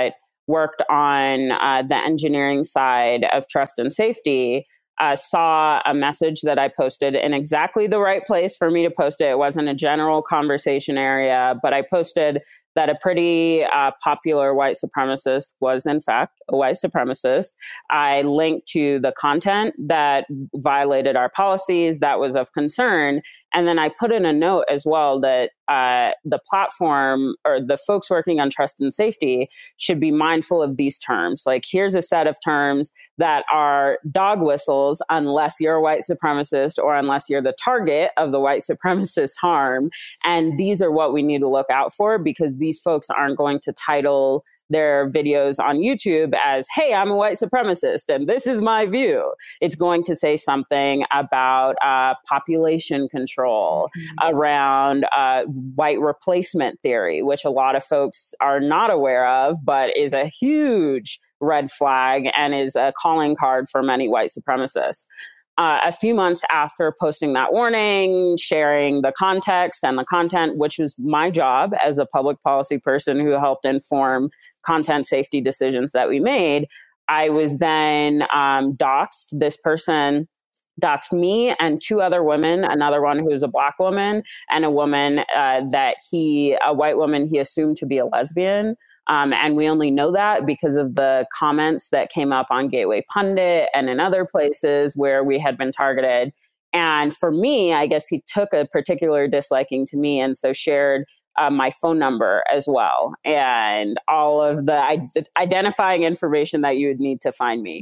worked on the engineering side of trust and safety, saw a message that I posted in exactly the right place for me to post it. It wasn't a general conversation area, but I posted that a pretty popular white supremacist was, in fact, a white supremacist. I linked to the content that violated our policies that was of concern. And then I put in a note as well that the platform or the folks working on trust and safety should be mindful of these terms. Like, here's a set of terms that are dog whistles unless you're a white supremacist or unless you're the target of the white supremacist harm. And these are what we need to look out for, because these folks aren't going to title their videos on YouTube as, hey, I'm a white supremacist and this is my view. It's going to say something about population control, around white replacement theory, which a lot of folks are not aware of, but is a huge red flag and is a calling card for many white supremacists. A few months after posting that warning, sharing the context and the content, which was my job as a public policy person who helped inform content safety decisions that we made, I was then doxxed. This person doxxed me and two other women, another one who was a Black woman and a woman a white woman he assumed to be a lesbian. And we only know that because of the comments that came up on Gateway Pundit and in other places where we had been targeted. And for me, I guess he took a particular disliking to me and so shared my phone number as well, and all of the identifying information that you would need to find me.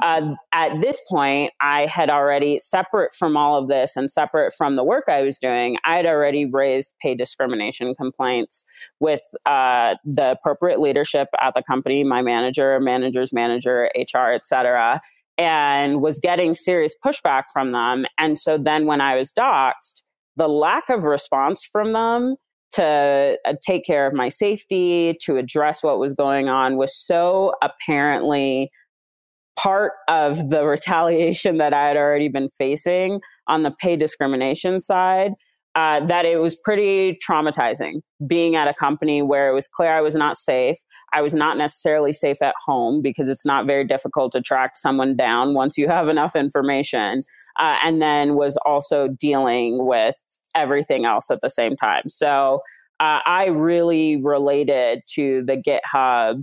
At this point, I had already, separate from all of this and separate from the work I was doing, I had already raised pay discrimination complaints with the appropriate leadership at the company, my manager, manager's manager, HR, et cetera, and was getting serious pushback from them. And so then when I was doxxed, the lack of response from them to take care of my safety, to address what was going on, was so apparently part of the retaliation that I had already been facing on the pay discrimination side, that it was pretty traumatizing being at a company where it was clear I was not safe. I was not necessarily safe at home because it's not very difficult to track someone down once you have enough information, and then was also dealing with everything else at the same time. So I really related to the GitHub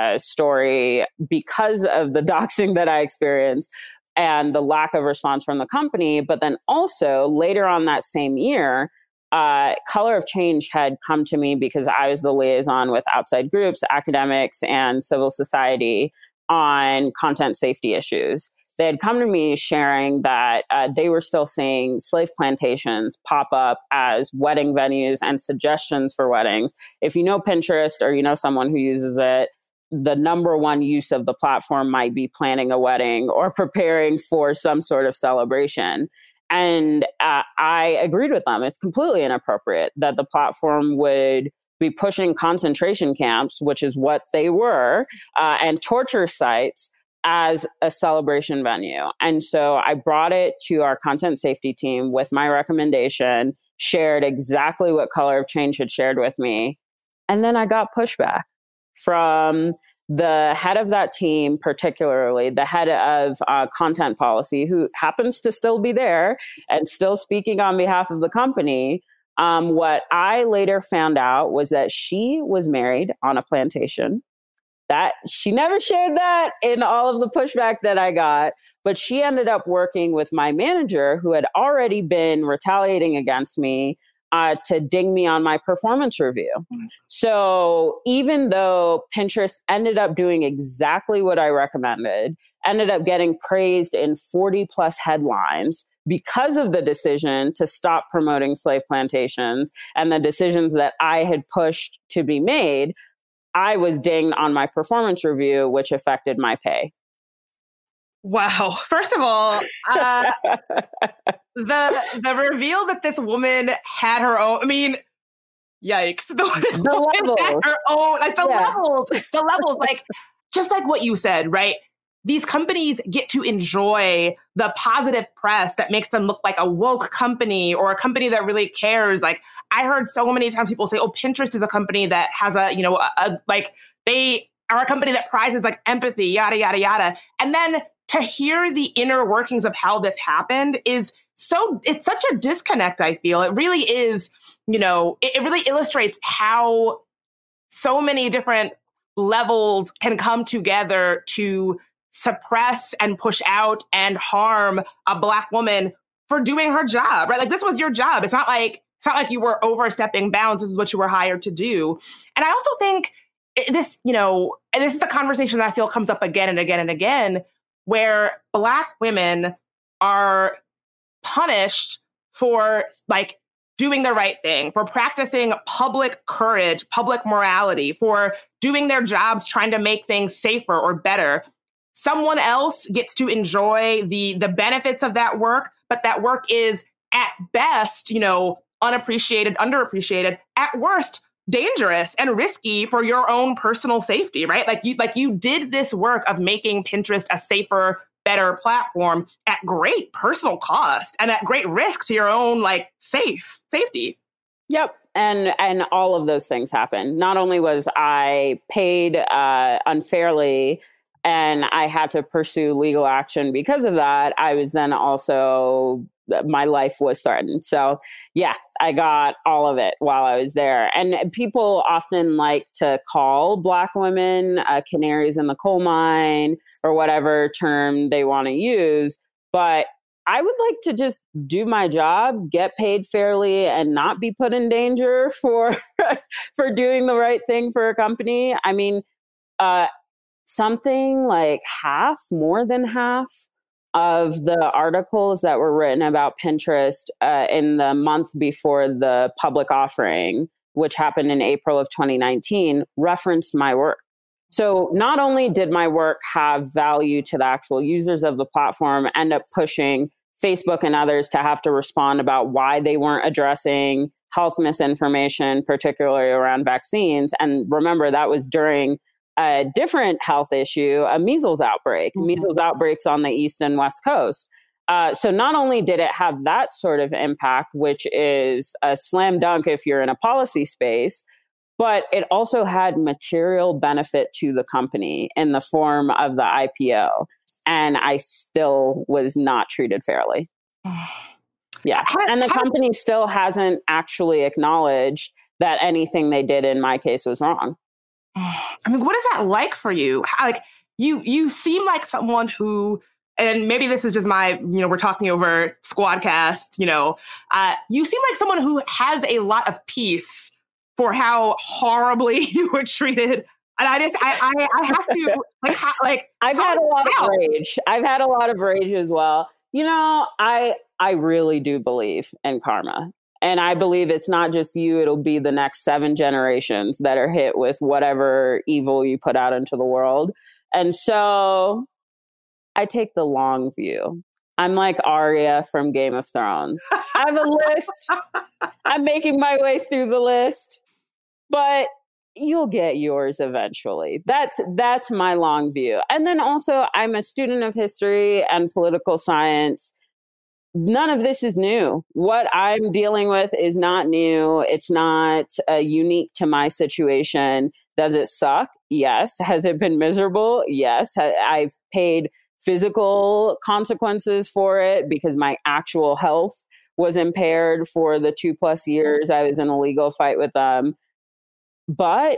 story because of the doxing that I experienced and the lack of response from the company. But then also later on that same year, Color of Change had come to me because I was the liaison with outside groups, academics, and civil society on content safety issues. They had come to me sharing that they were still seeing slave plantations pop up as wedding venues and suggestions for weddings. If you know Pinterest or you know someone who uses it, the number one use of the platform might be planning a wedding or preparing for some sort of celebration. And I agreed with them. It's completely inappropriate that the platform would be pushing concentration camps, which is what they were, and torture sites as a celebration venue. And so I brought it to our content safety team with my recommendation, shared exactly what Color of Change had shared with me. And then I got pushback from the head of that team, particularly the head of content policy, who happens to still be there and still speaking on behalf of the company. What I later found out was that she was married on a plantation. That she never shared that in all of the pushback that I got, but she ended up working with my manager, who had already been retaliating against me, to ding me on my performance review. So even though Pinterest ended up doing exactly what I recommended, ended up getting praised in 40 plus headlines because of the decision to stop promoting slave plantations and the decisions that I had pushed to be made, I was dinged on my performance review, which affected my pay. Wow. First of all, the reveal that this woman had her own, I mean, yikes. The levels. Had her own, like the levels, like just like what you said, right? These companies get to enjoy the positive press that makes them look like a woke company or a company that really cares. Like I heard so many times people say, oh, Pinterest is a company that has like they are a company that prizes like empathy, yada, yada, yada. And then to hear the inner workings of how this happened it's such a disconnect, I feel. It really is, it really illustrates how so many different levels can come together to suppress and push out and harm a Black woman for doing her job, right? Like, this was your job. It's not like you were overstepping bounds. This is what you were hired to do. And I also think this, and this is the conversation that I feel comes up again and again and again, where Black women are punished for like doing the right thing, for practicing public courage, public morality, for doing their jobs, trying to make things safer or better. Someone else gets to enjoy the benefits of that work, but that work is at best, unappreciated, underappreciated, at worst, dangerous and risky for your own personal safety, right? Like you did this work of making Pinterest a safer, better platform at great personal cost and at great risk to your own safety. Yep. And all of those things happened. Not only was I paid unfairly and I had to pursue legal action because of that, I was then also, my life was threatened. So yeah, I got all of it while I was there. And people often like to call Black women canaries in the coal mine or whatever term they want to use. But I would like to just do my job, get paid fairly, and not be put in danger for doing the right thing for a company. I mean, something like more than half of the articles that were written about Pinterest in the month before the public offering, which happened in April of 2019, referenced my work. So not only did my work have value to the actual users of the platform, end up pushing Facebook and others to have to respond about why they weren't addressing health misinformation, particularly around vaccines. And remember, that was during a different health issue, a measles outbreak, measles outbreaks on the East and West Coast. So not only did it have that sort of impact, which is a slam dunk if you're in a policy space, but it also had material benefit to the company in the form of the IPO. And I still was not treated fairly. Yeah. And the company still hasn't actually acknowledged that anything they did in my case was wrong. I mean, what is that like for you? You seem like someone who, and maybe this is just my, we're talking over Squadcast, you seem like someone who has a lot of peace for how horribly you were treated. And I have to I've had a lot of rage. I've had a lot of rage as well. I really do believe in karma. And I believe it's not just you, it'll be the next 7 generations that are hit with whatever evil you put out into the world. And so I take the long view. I'm like Arya from Game of Thrones. I have a list. I'm making my way through the list, but you'll get yours eventually. That's my long view. And then also I'm a student of history and political science. None of this is new. What I'm dealing with is not new. It's not unique to my situation. Does it suck? Yes. Has it been miserable? Yes. I've paid physical consequences for it because my actual health was impaired for the 2+ years I was in a legal fight with them. But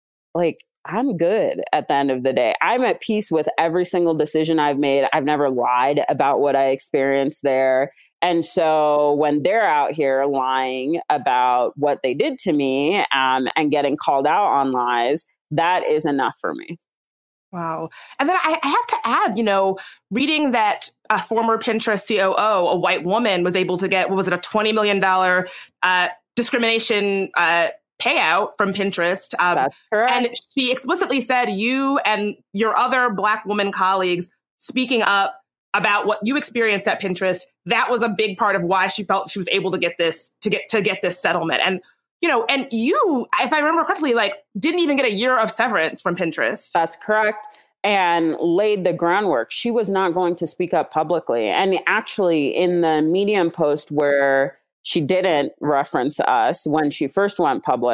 I'm good at the end of the day. I'm at peace with every single decision I've made. I've never lied about what I experienced there. And so when they're out here lying about what they did to me and getting called out on lies, that is enough for me. Wow. And then I have to add, reading that a former Pinterest COO, a white woman, was able to get, a $20 million discrimination payout from Pinterest. That's correct. And she explicitly said you and your other Black woman colleagues speaking up about what you experienced at Pinterest, that was a big part of why she felt she was able to get this settlement. And and you, if I remember correctly, didn't even get a year of severance from Pinterest. That's correct. And laid the groundwork. She was not going to speak up publicly. And actually in the Medium post where she didn't reference us when she first went public,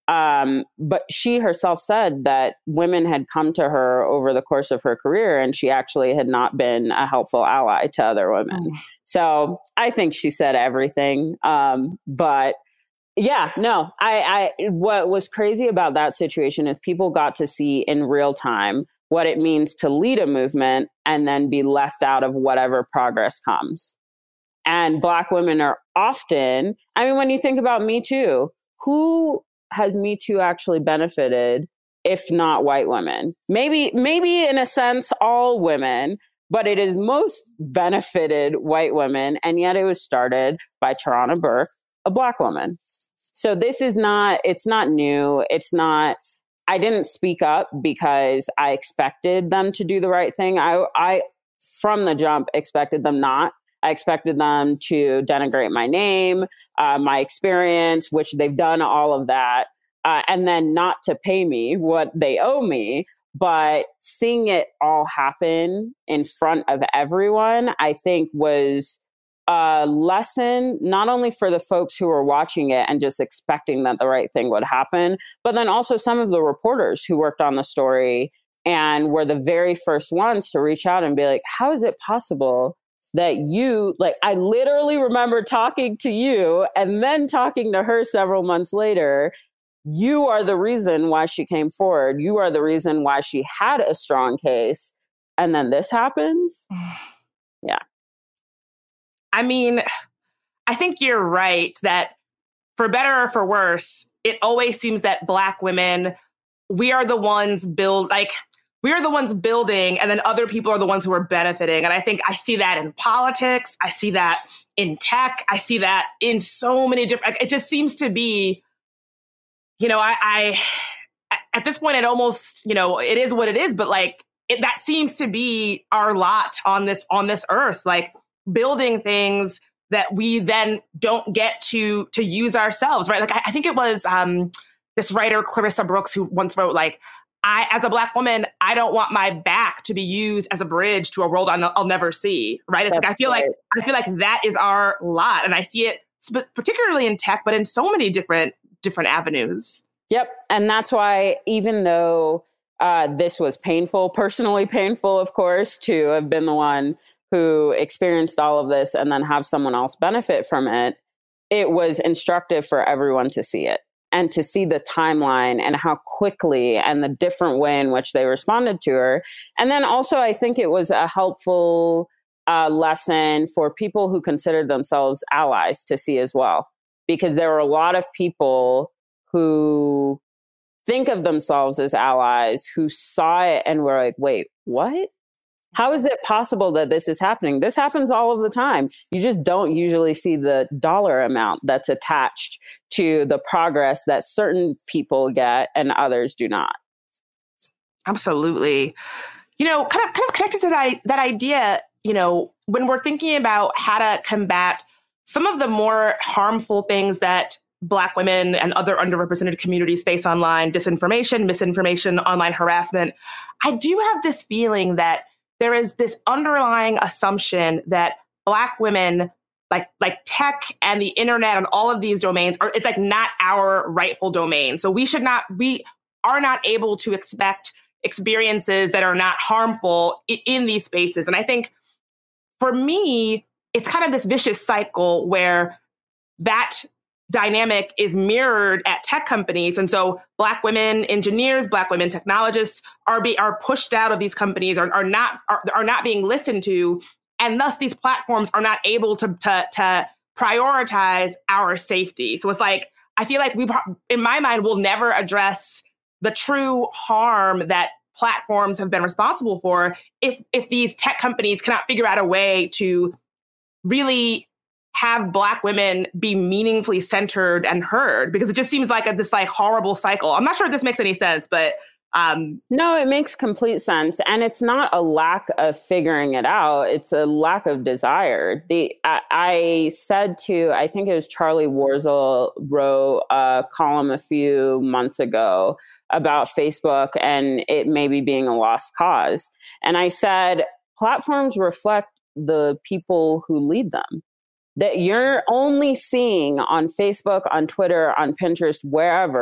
But she herself said that women had come to her over the course of her career, and she actually had not been a helpful ally to other women. So I think she said everything. But yeah, no, what was crazy about that situation is people got to see in real time what it means to lead a movement and then be left out of whatever progress comes. And Black women are often, I mean, when you think about Me Too, who has Me Too actually benefited, if not white women? Maybe in a sense, all women, but it has most benefited white women. And yet it was started by Tarana Burke, a Black woman. So it's not new. I didn't speak up because I expected them to do the right thing. I from the jump, expected them not. I expected them to denigrate my name, my experience, which they've done all of that, and then not to pay me what they owe me. But seeing it all happen in front of everyone, I think was a lesson, not only for the folks who were watching it and just expecting that the right thing would happen, but then also some of the reporters who worked on the story and were the very first ones to reach out and be like, how is it possible that you, like, I literally remember talking to you and then talking to her several months later. You are the reason why she came forward. You are the reason why she had a strong case. And then this happens. Yeah. I mean, I think you're right that for better or for worse, it always seems that Black women, we are the ones building, and then other people are the ones who are benefiting. And I think I see that in politics. I see that in tech. I see that in so many different, it just seems to be, I at this point, it almost, it is what it is, but like that seems to be our lot on this earth, like building things that we then don't get to use ourselves, right? Like I think it was this writer, Clarissa Brooks, who once wrote, like, as a Black woman, I don't want my back to be used as a bridge to a world I'll never see, right? It's like I feel like that is our lot, and I see it particularly in tech, but in so many different avenues. Yep, and that's why even though this was painful, personally painful, of course, to have been the one who experienced all of this and then have someone else benefit from it, it was instructive for everyone to see it and to see the timeline and how quickly and the different way in which they responded to her. And then also, I think it was a helpful lesson for people who considered themselves allies to see as well, because there were a lot of people who think of themselves as allies who saw it and were like, wait, what? How is it possible that this is happening? This happens all of the time. You just don't usually see the dollar amount that's attached to the progress that certain people get and others do not. Absolutely. Kind of connected to that idea, when we're thinking about how to combat some of the more harmful things that Black women and other underrepresented communities face online, disinformation, misinformation, online harassment, I do have this feeling that there is this underlying assumption that Black women, like tech and the internet and all of these domains, it's like not our rightful domain. So we are not able to expect experiences that are not harmful in these spaces. And I think for me, it's kind of this vicious cycle where that dynamic is mirrored at tech companies. And so Black women engineers, Black women technologists are pushed out of these companies, are not being listened to. And thus these platforms are not able to prioritize our safety. So it's like, I feel like in my mind, we'll never address the true harm that platforms have been responsible for if these tech companies cannot figure out a way to really have Black women be meaningfully centered and heard, because it just seems like this horrible cycle. I'm not sure if this makes any sense, but no, it makes complete sense. And it's not a lack of figuring it out. It's a lack of desire. I said I think it was Charlie Warzel wrote a column a few months ago about Facebook and it maybe being a lost cause. And I said, platforms reflect the people who lead them. That you're only seeing on Facebook, on Twitter, on Pinterest, wherever,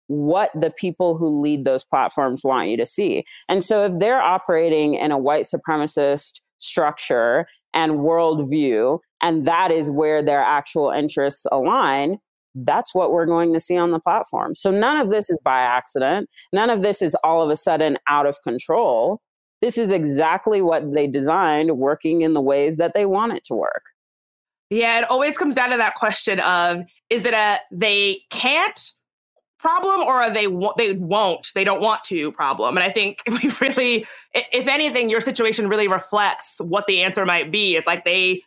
what the people who lead those platforms want you to see. And so if they're operating in a white supremacist structure and worldview, and that is where their actual interests align, that's what we're going to see on the platform. So none of this is by accident. None of this is all of a sudden out of control. This is exactly what they designed, working in the ways that they want it to work. Yeah, it always comes down to that question of, is it a they can't problem or a they don't want to problem? And I think we really, if anything, your situation really reflects what the answer might be. It's like they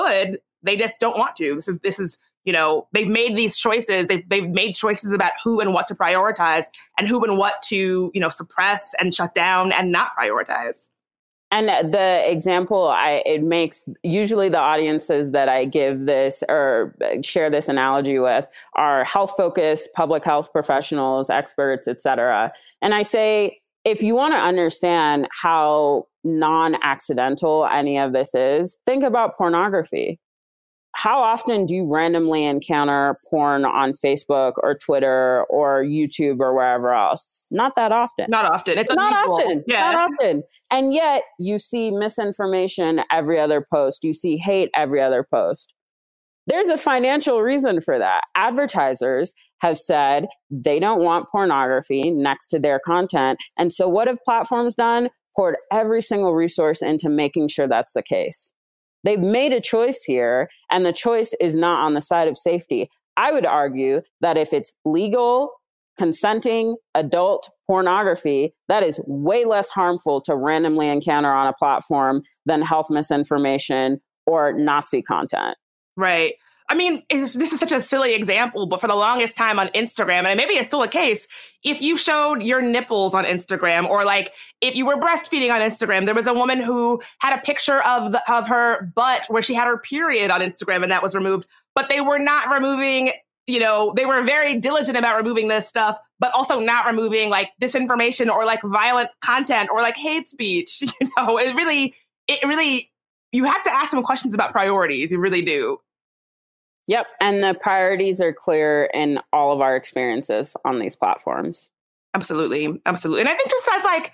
just don't want to. This is they've made these choices. They've made choices about who and what to prioritize and who and what to, suppress and shut down and not prioritize. And the example it makes, usually the audiences that I give this or share this analogy with are health-focused public health professionals, experts, et cetera. And I say, if you want to understand how non-accidental any of this is, think about pornography. How often do you randomly encounter porn on Facebook or Twitter or YouTube or wherever else? Not that often. Not often. It's not unusual. often. Yeah. Not often. And yet you see misinformation every other post. You see hate every other post. There's a financial reason for that. Advertisers have said they don't want pornography next to their content. And so what have platforms done? Poured every single resource into making sure that's the case. They've made a choice here, and the choice is not on the side of safety. I would argue that if it's legal, consenting, adult pornography, that is way less harmful to randomly encounter on a platform than health misinformation or Nazi content. Right. I mean, this is such a silly example, but for the longest time on Instagram, and maybe it's still a case, if you showed your nipples on Instagram, or like if you were breastfeeding on Instagram, there was a woman who had a picture of her butt where she had her period on Instagram and that was removed, but they were not removing, they were very diligent about removing this stuff, but also not removing like disinformation or like violent content or like hate speech. It really, you have to ask some questions about priorities. You really do. Yep. And the priorities are clear in all of our experiences on these platforms. Absolutely. Absolutely. And I think just as like,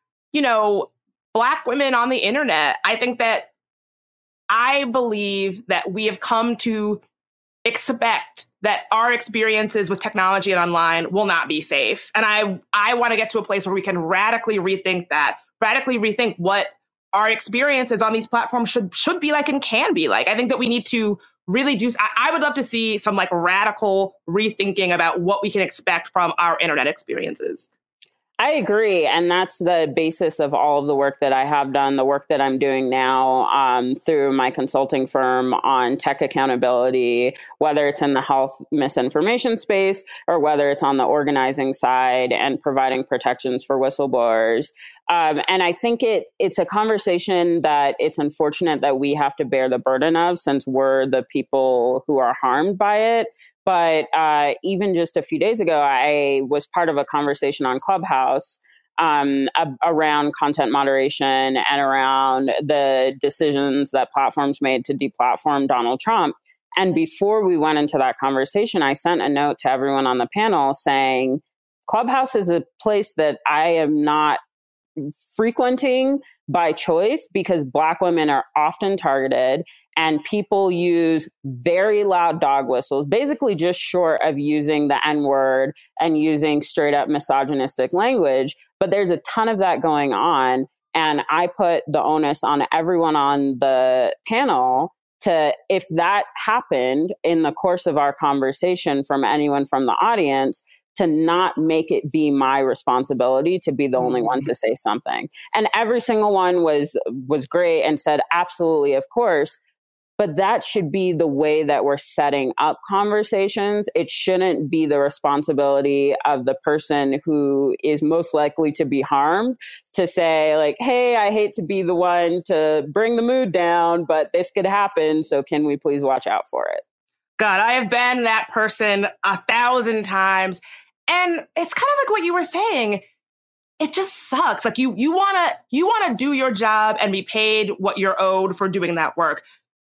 Black women on the internet, I believe that we have come to expect that our experiences with technology and online will not be safe. And I want to get to a place where we can radically rethink what our experiences on these platforms should be like and can be like. I think that we need to really do. I would love to see some like radical rethinking about what we can expect from our internet experiences. I agree. And that's the basis of all of the work that I have done, the work that I'm doing now through my consulting firm on tech accountability, whether it's in the health misinformation space or whether it's on the organizing side and providing protections for whistleblowers. And I think it's a conversation that it's unfortunate that we have to bear the burden of, since we're the people who are harmed by it. But even just a few days ago, I was part of a conversation on Clubhouse around content moderation and around the decisions that platforms made to deplatform Donald Trump. And before we went into that conversation, I sent a note to everyone on the panel saying, Clubhouse is a place that I am not frequenting by choice because Black women are often targeted and people use very loud dog whistles, basically just short of using the N-word and using straight up misogynistic language. But there's a ton of that going on. And I put the onus on everyone on the panel to, if that happened in the course of our conversation from anyone from the audience, to not make it be my responsibility to be the only one to say something. And every single one was great and said, absolutely, of course. But that should be the way that we're setting up conversations. It shouldn't be the responsibility of the person who is most likely to be harmed to say like, hey, I hate to be the one to bring the mood down, but this could happen. So can we please watch out for it? God, I have been that person 1,000 times. And it's kind of like what you were saying. It just sucks. Like you want to do your job and be paid what you're owed for doing that work.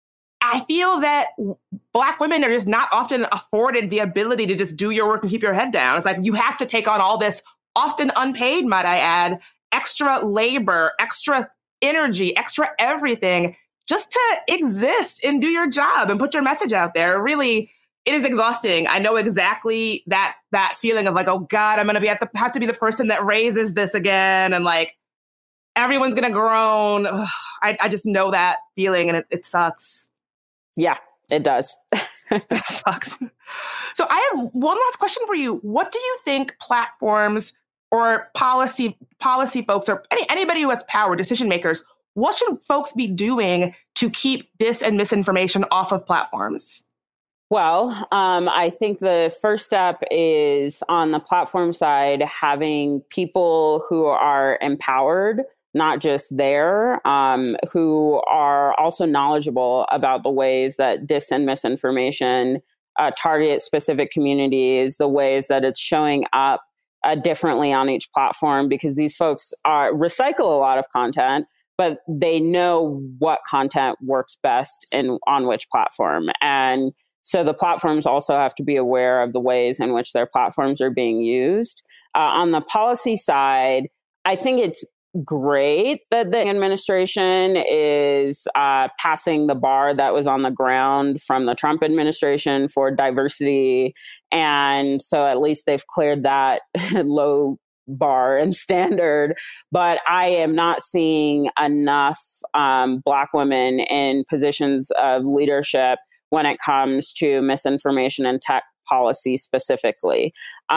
I feel that Black women are just not often afforded the ability to just do your work and keep your head down. It's like you have to take on all this, often unpaid, might I add, extra labor, extra energy, extra everything just to exist and do your job and put your message out there. Really, it is exhausting. I know exactly that feeling of like, oh God, I'm going to have to be the person that raises this again. And like, everyone's going to groan. Ugh, I just know that feeling, and it sucks. Yeah, it does. It sucks. So I have one last question for you. What do you think platforms or policy folks or anybody who has power, decision makers, what should folks be doing to keep dis and misinformation off of platforms? Well, I think the first step is on the platform side, having people who are empowered, not just there, who are also knowledgeable about the ways that dis and misinformation target specific communities, the ways that it's showing up differently on each platform, because these folks recycle a lot of content, but they know what content works best on which platform. And so the platforms also have to be aware of the ways in which their platforms are being used. On the policy side, I think it's great that the administration is passing the bar that was on the ground from the Trump administration for diversity. And so at least they've cleared that low bar and standard. But I am not seeing enough Black women in positions of leadership when it comes to misinformation and tech policy specifically.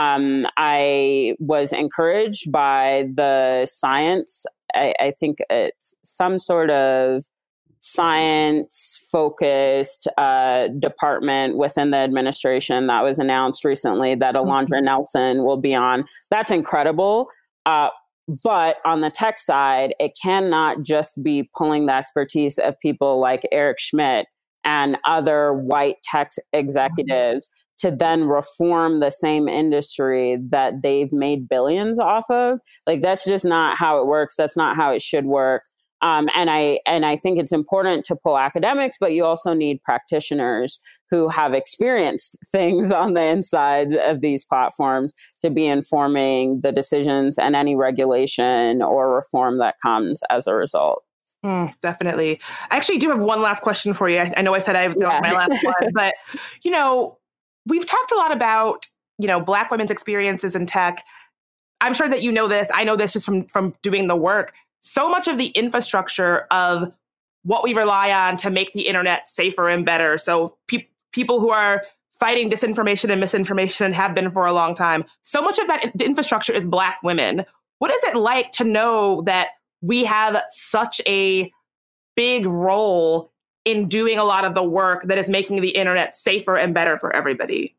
I was encouraged by the science. I think it's some sort of science-focused department within the administration that was announced recently that Alondra Nelson will be on. That's incredible. But on the tech side, it cannot just be pulling the expertise of people like Eric Schmidt and other white tech executives to then reform the same industry that they've made billions off of. Like, that's just not how it works. That's not how it should work. And I think it's important to pull academics, but you also need practitioners who have experienced things on the inside of these platforms to be informing the decisions and any regulation or reform that comes as a result. Definitely. I actually do have one last question for you. I know I said I have my last one, but, we've talked a lot about, Black women's experiences in tech. I'm sure that you know this. I know this just from doing the work. So much of the infrastructure of what we rely on to make the internet safer and better. So people who are fighting disinformation and misinformation and have been for a long time, so much of that infrastructure is Black women. What is it like to know that we have such a big role in doing a lot of the work that is making the internet safer and better for everybody?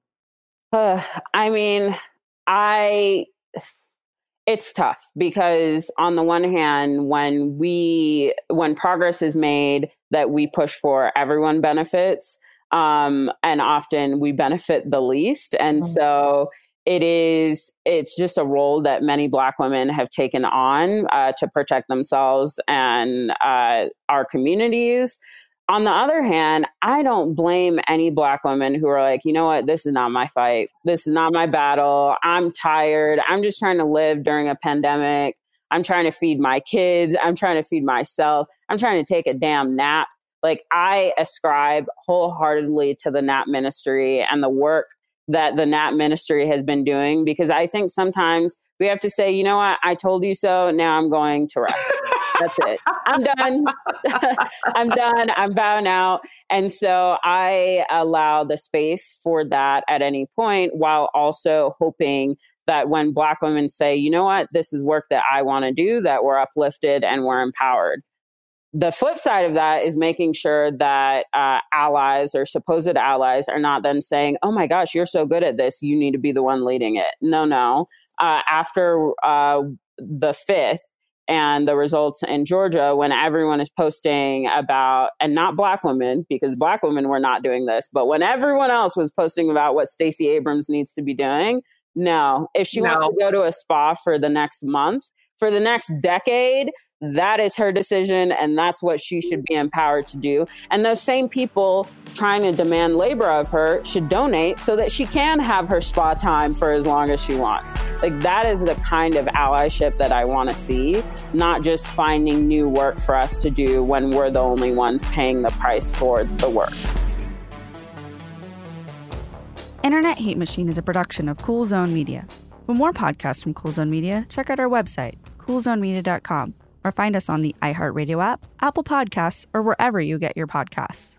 It's tough because on the one hand, when progress is made that we push for, everyone benefits, and often we benefit the least. And so it's just a role that many Black women have taken on to protect themselves and our communities. On the other hand, I don't blame any Black women who are like, you know what, this is not my fight. This is not my battle. I'm tired. I'm just trying to live during a pandemic. I'm trying to feed my kids. I'm trying to feed myself. I'm trying to take a damn nap. Like, I ascribe wholeheartedly to the nap ministry and the work that the nap ministry has been doing, because I think sometimes we have to say, you know what, I told you so. Now I'm going to rest. That's it. I'm done. I'm done. I'm bowing out. And so I allow the space for that at any point, while also hoping that when Black women say, you know what, this is work that I want to do, that we're uplifted and we're empowered. The flip side of that is making sure that allies or supposed allies are not then saying, oh my gosh, you're so good at this, you need to be the one leading it. No. After the 5th, and the results in Georgia, when everyone is posting about, and not Black women, because Black women were not doing this, but when everyone else was posting about what Stacey Abrams needs to be doing, no. If she wants to go to a spa for the next month, for the next decade, that is her decision, and that's what she should be empowered to do. And those same people trying to demand labor of her should donate so that she can have her spa time for as long as she wants. Like, that is the kind of allyship that I want to see, not just finding new work for us to do when we're the only ones paying the price for the work. Internet Hate Machine is a production of Cool Zone Media. For more podcasts from Cool Zone Media, check out our website, coolzonemedia.com, or find us on the iHeartRadio app, Apple Podcasts, or wherever you get your podcasts.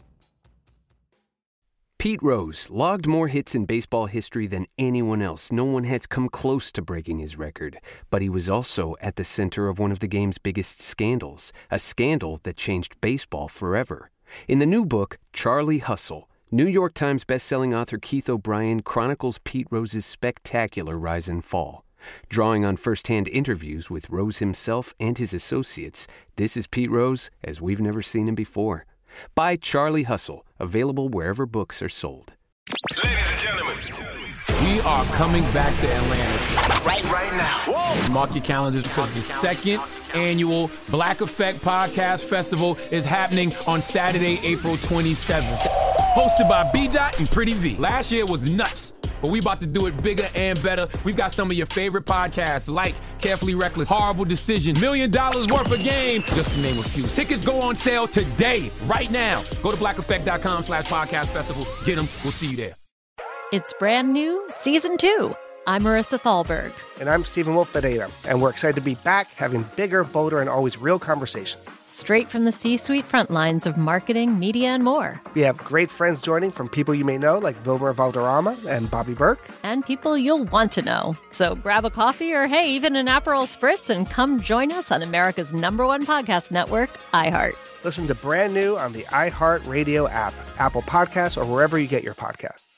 Pete Rose logged more hits in baseball history than anyone else. No one has come close to breaking his record. But he was also at the center of one of the game's biggest scandals, a scandal that changed baseball forever. In the new book, Charlie Hustle, New York Times bestselling author Keith O'Brien chronicles Pete Rose's spectacular rise and fall. Drawing on first-hand interviews with Rose himself and his associates, this is Pete Rose as we've never seen him before. Buy Charlie Hustle, available wherever books are sold. Ladies and gentlemen, We are coming back to Atlanta. right now. Whoa. Mark your calendars because the second annual Black Effect Podcast Festival is happening on Saturday, April 27th. Hosted by B-Dot and Pretty V. Last year was nuts, but we about to do it bigger and better. We've got some of your favorite podcasts like Carefully Reckless, Horrible Decision, $1 Million Worth of Game, just to name a few. Tickets go on sale today, right now. Go to blackeffect.com/podcast festival. Get them. We'll see you there. It's brand new, Season 2. I'm Marissa Thalberg. And I'm Stephen Wolf-Bedeta, and we're excited to be back having bigger, bolder, and always real conversations. Straight from the C-suite front lines of marketing, media, and more. We have great friends joining from people you may know, like Wilmer Valderrama and Bobby Burke. And people you'll want to know. So grab a coffee or, hey, even an Aperol Spritz and come join us on America's #1 podcast network, iHeart. Listen to brand new on the iHeart Radio app, Apple Podcasts, or wherever you get your podcasts.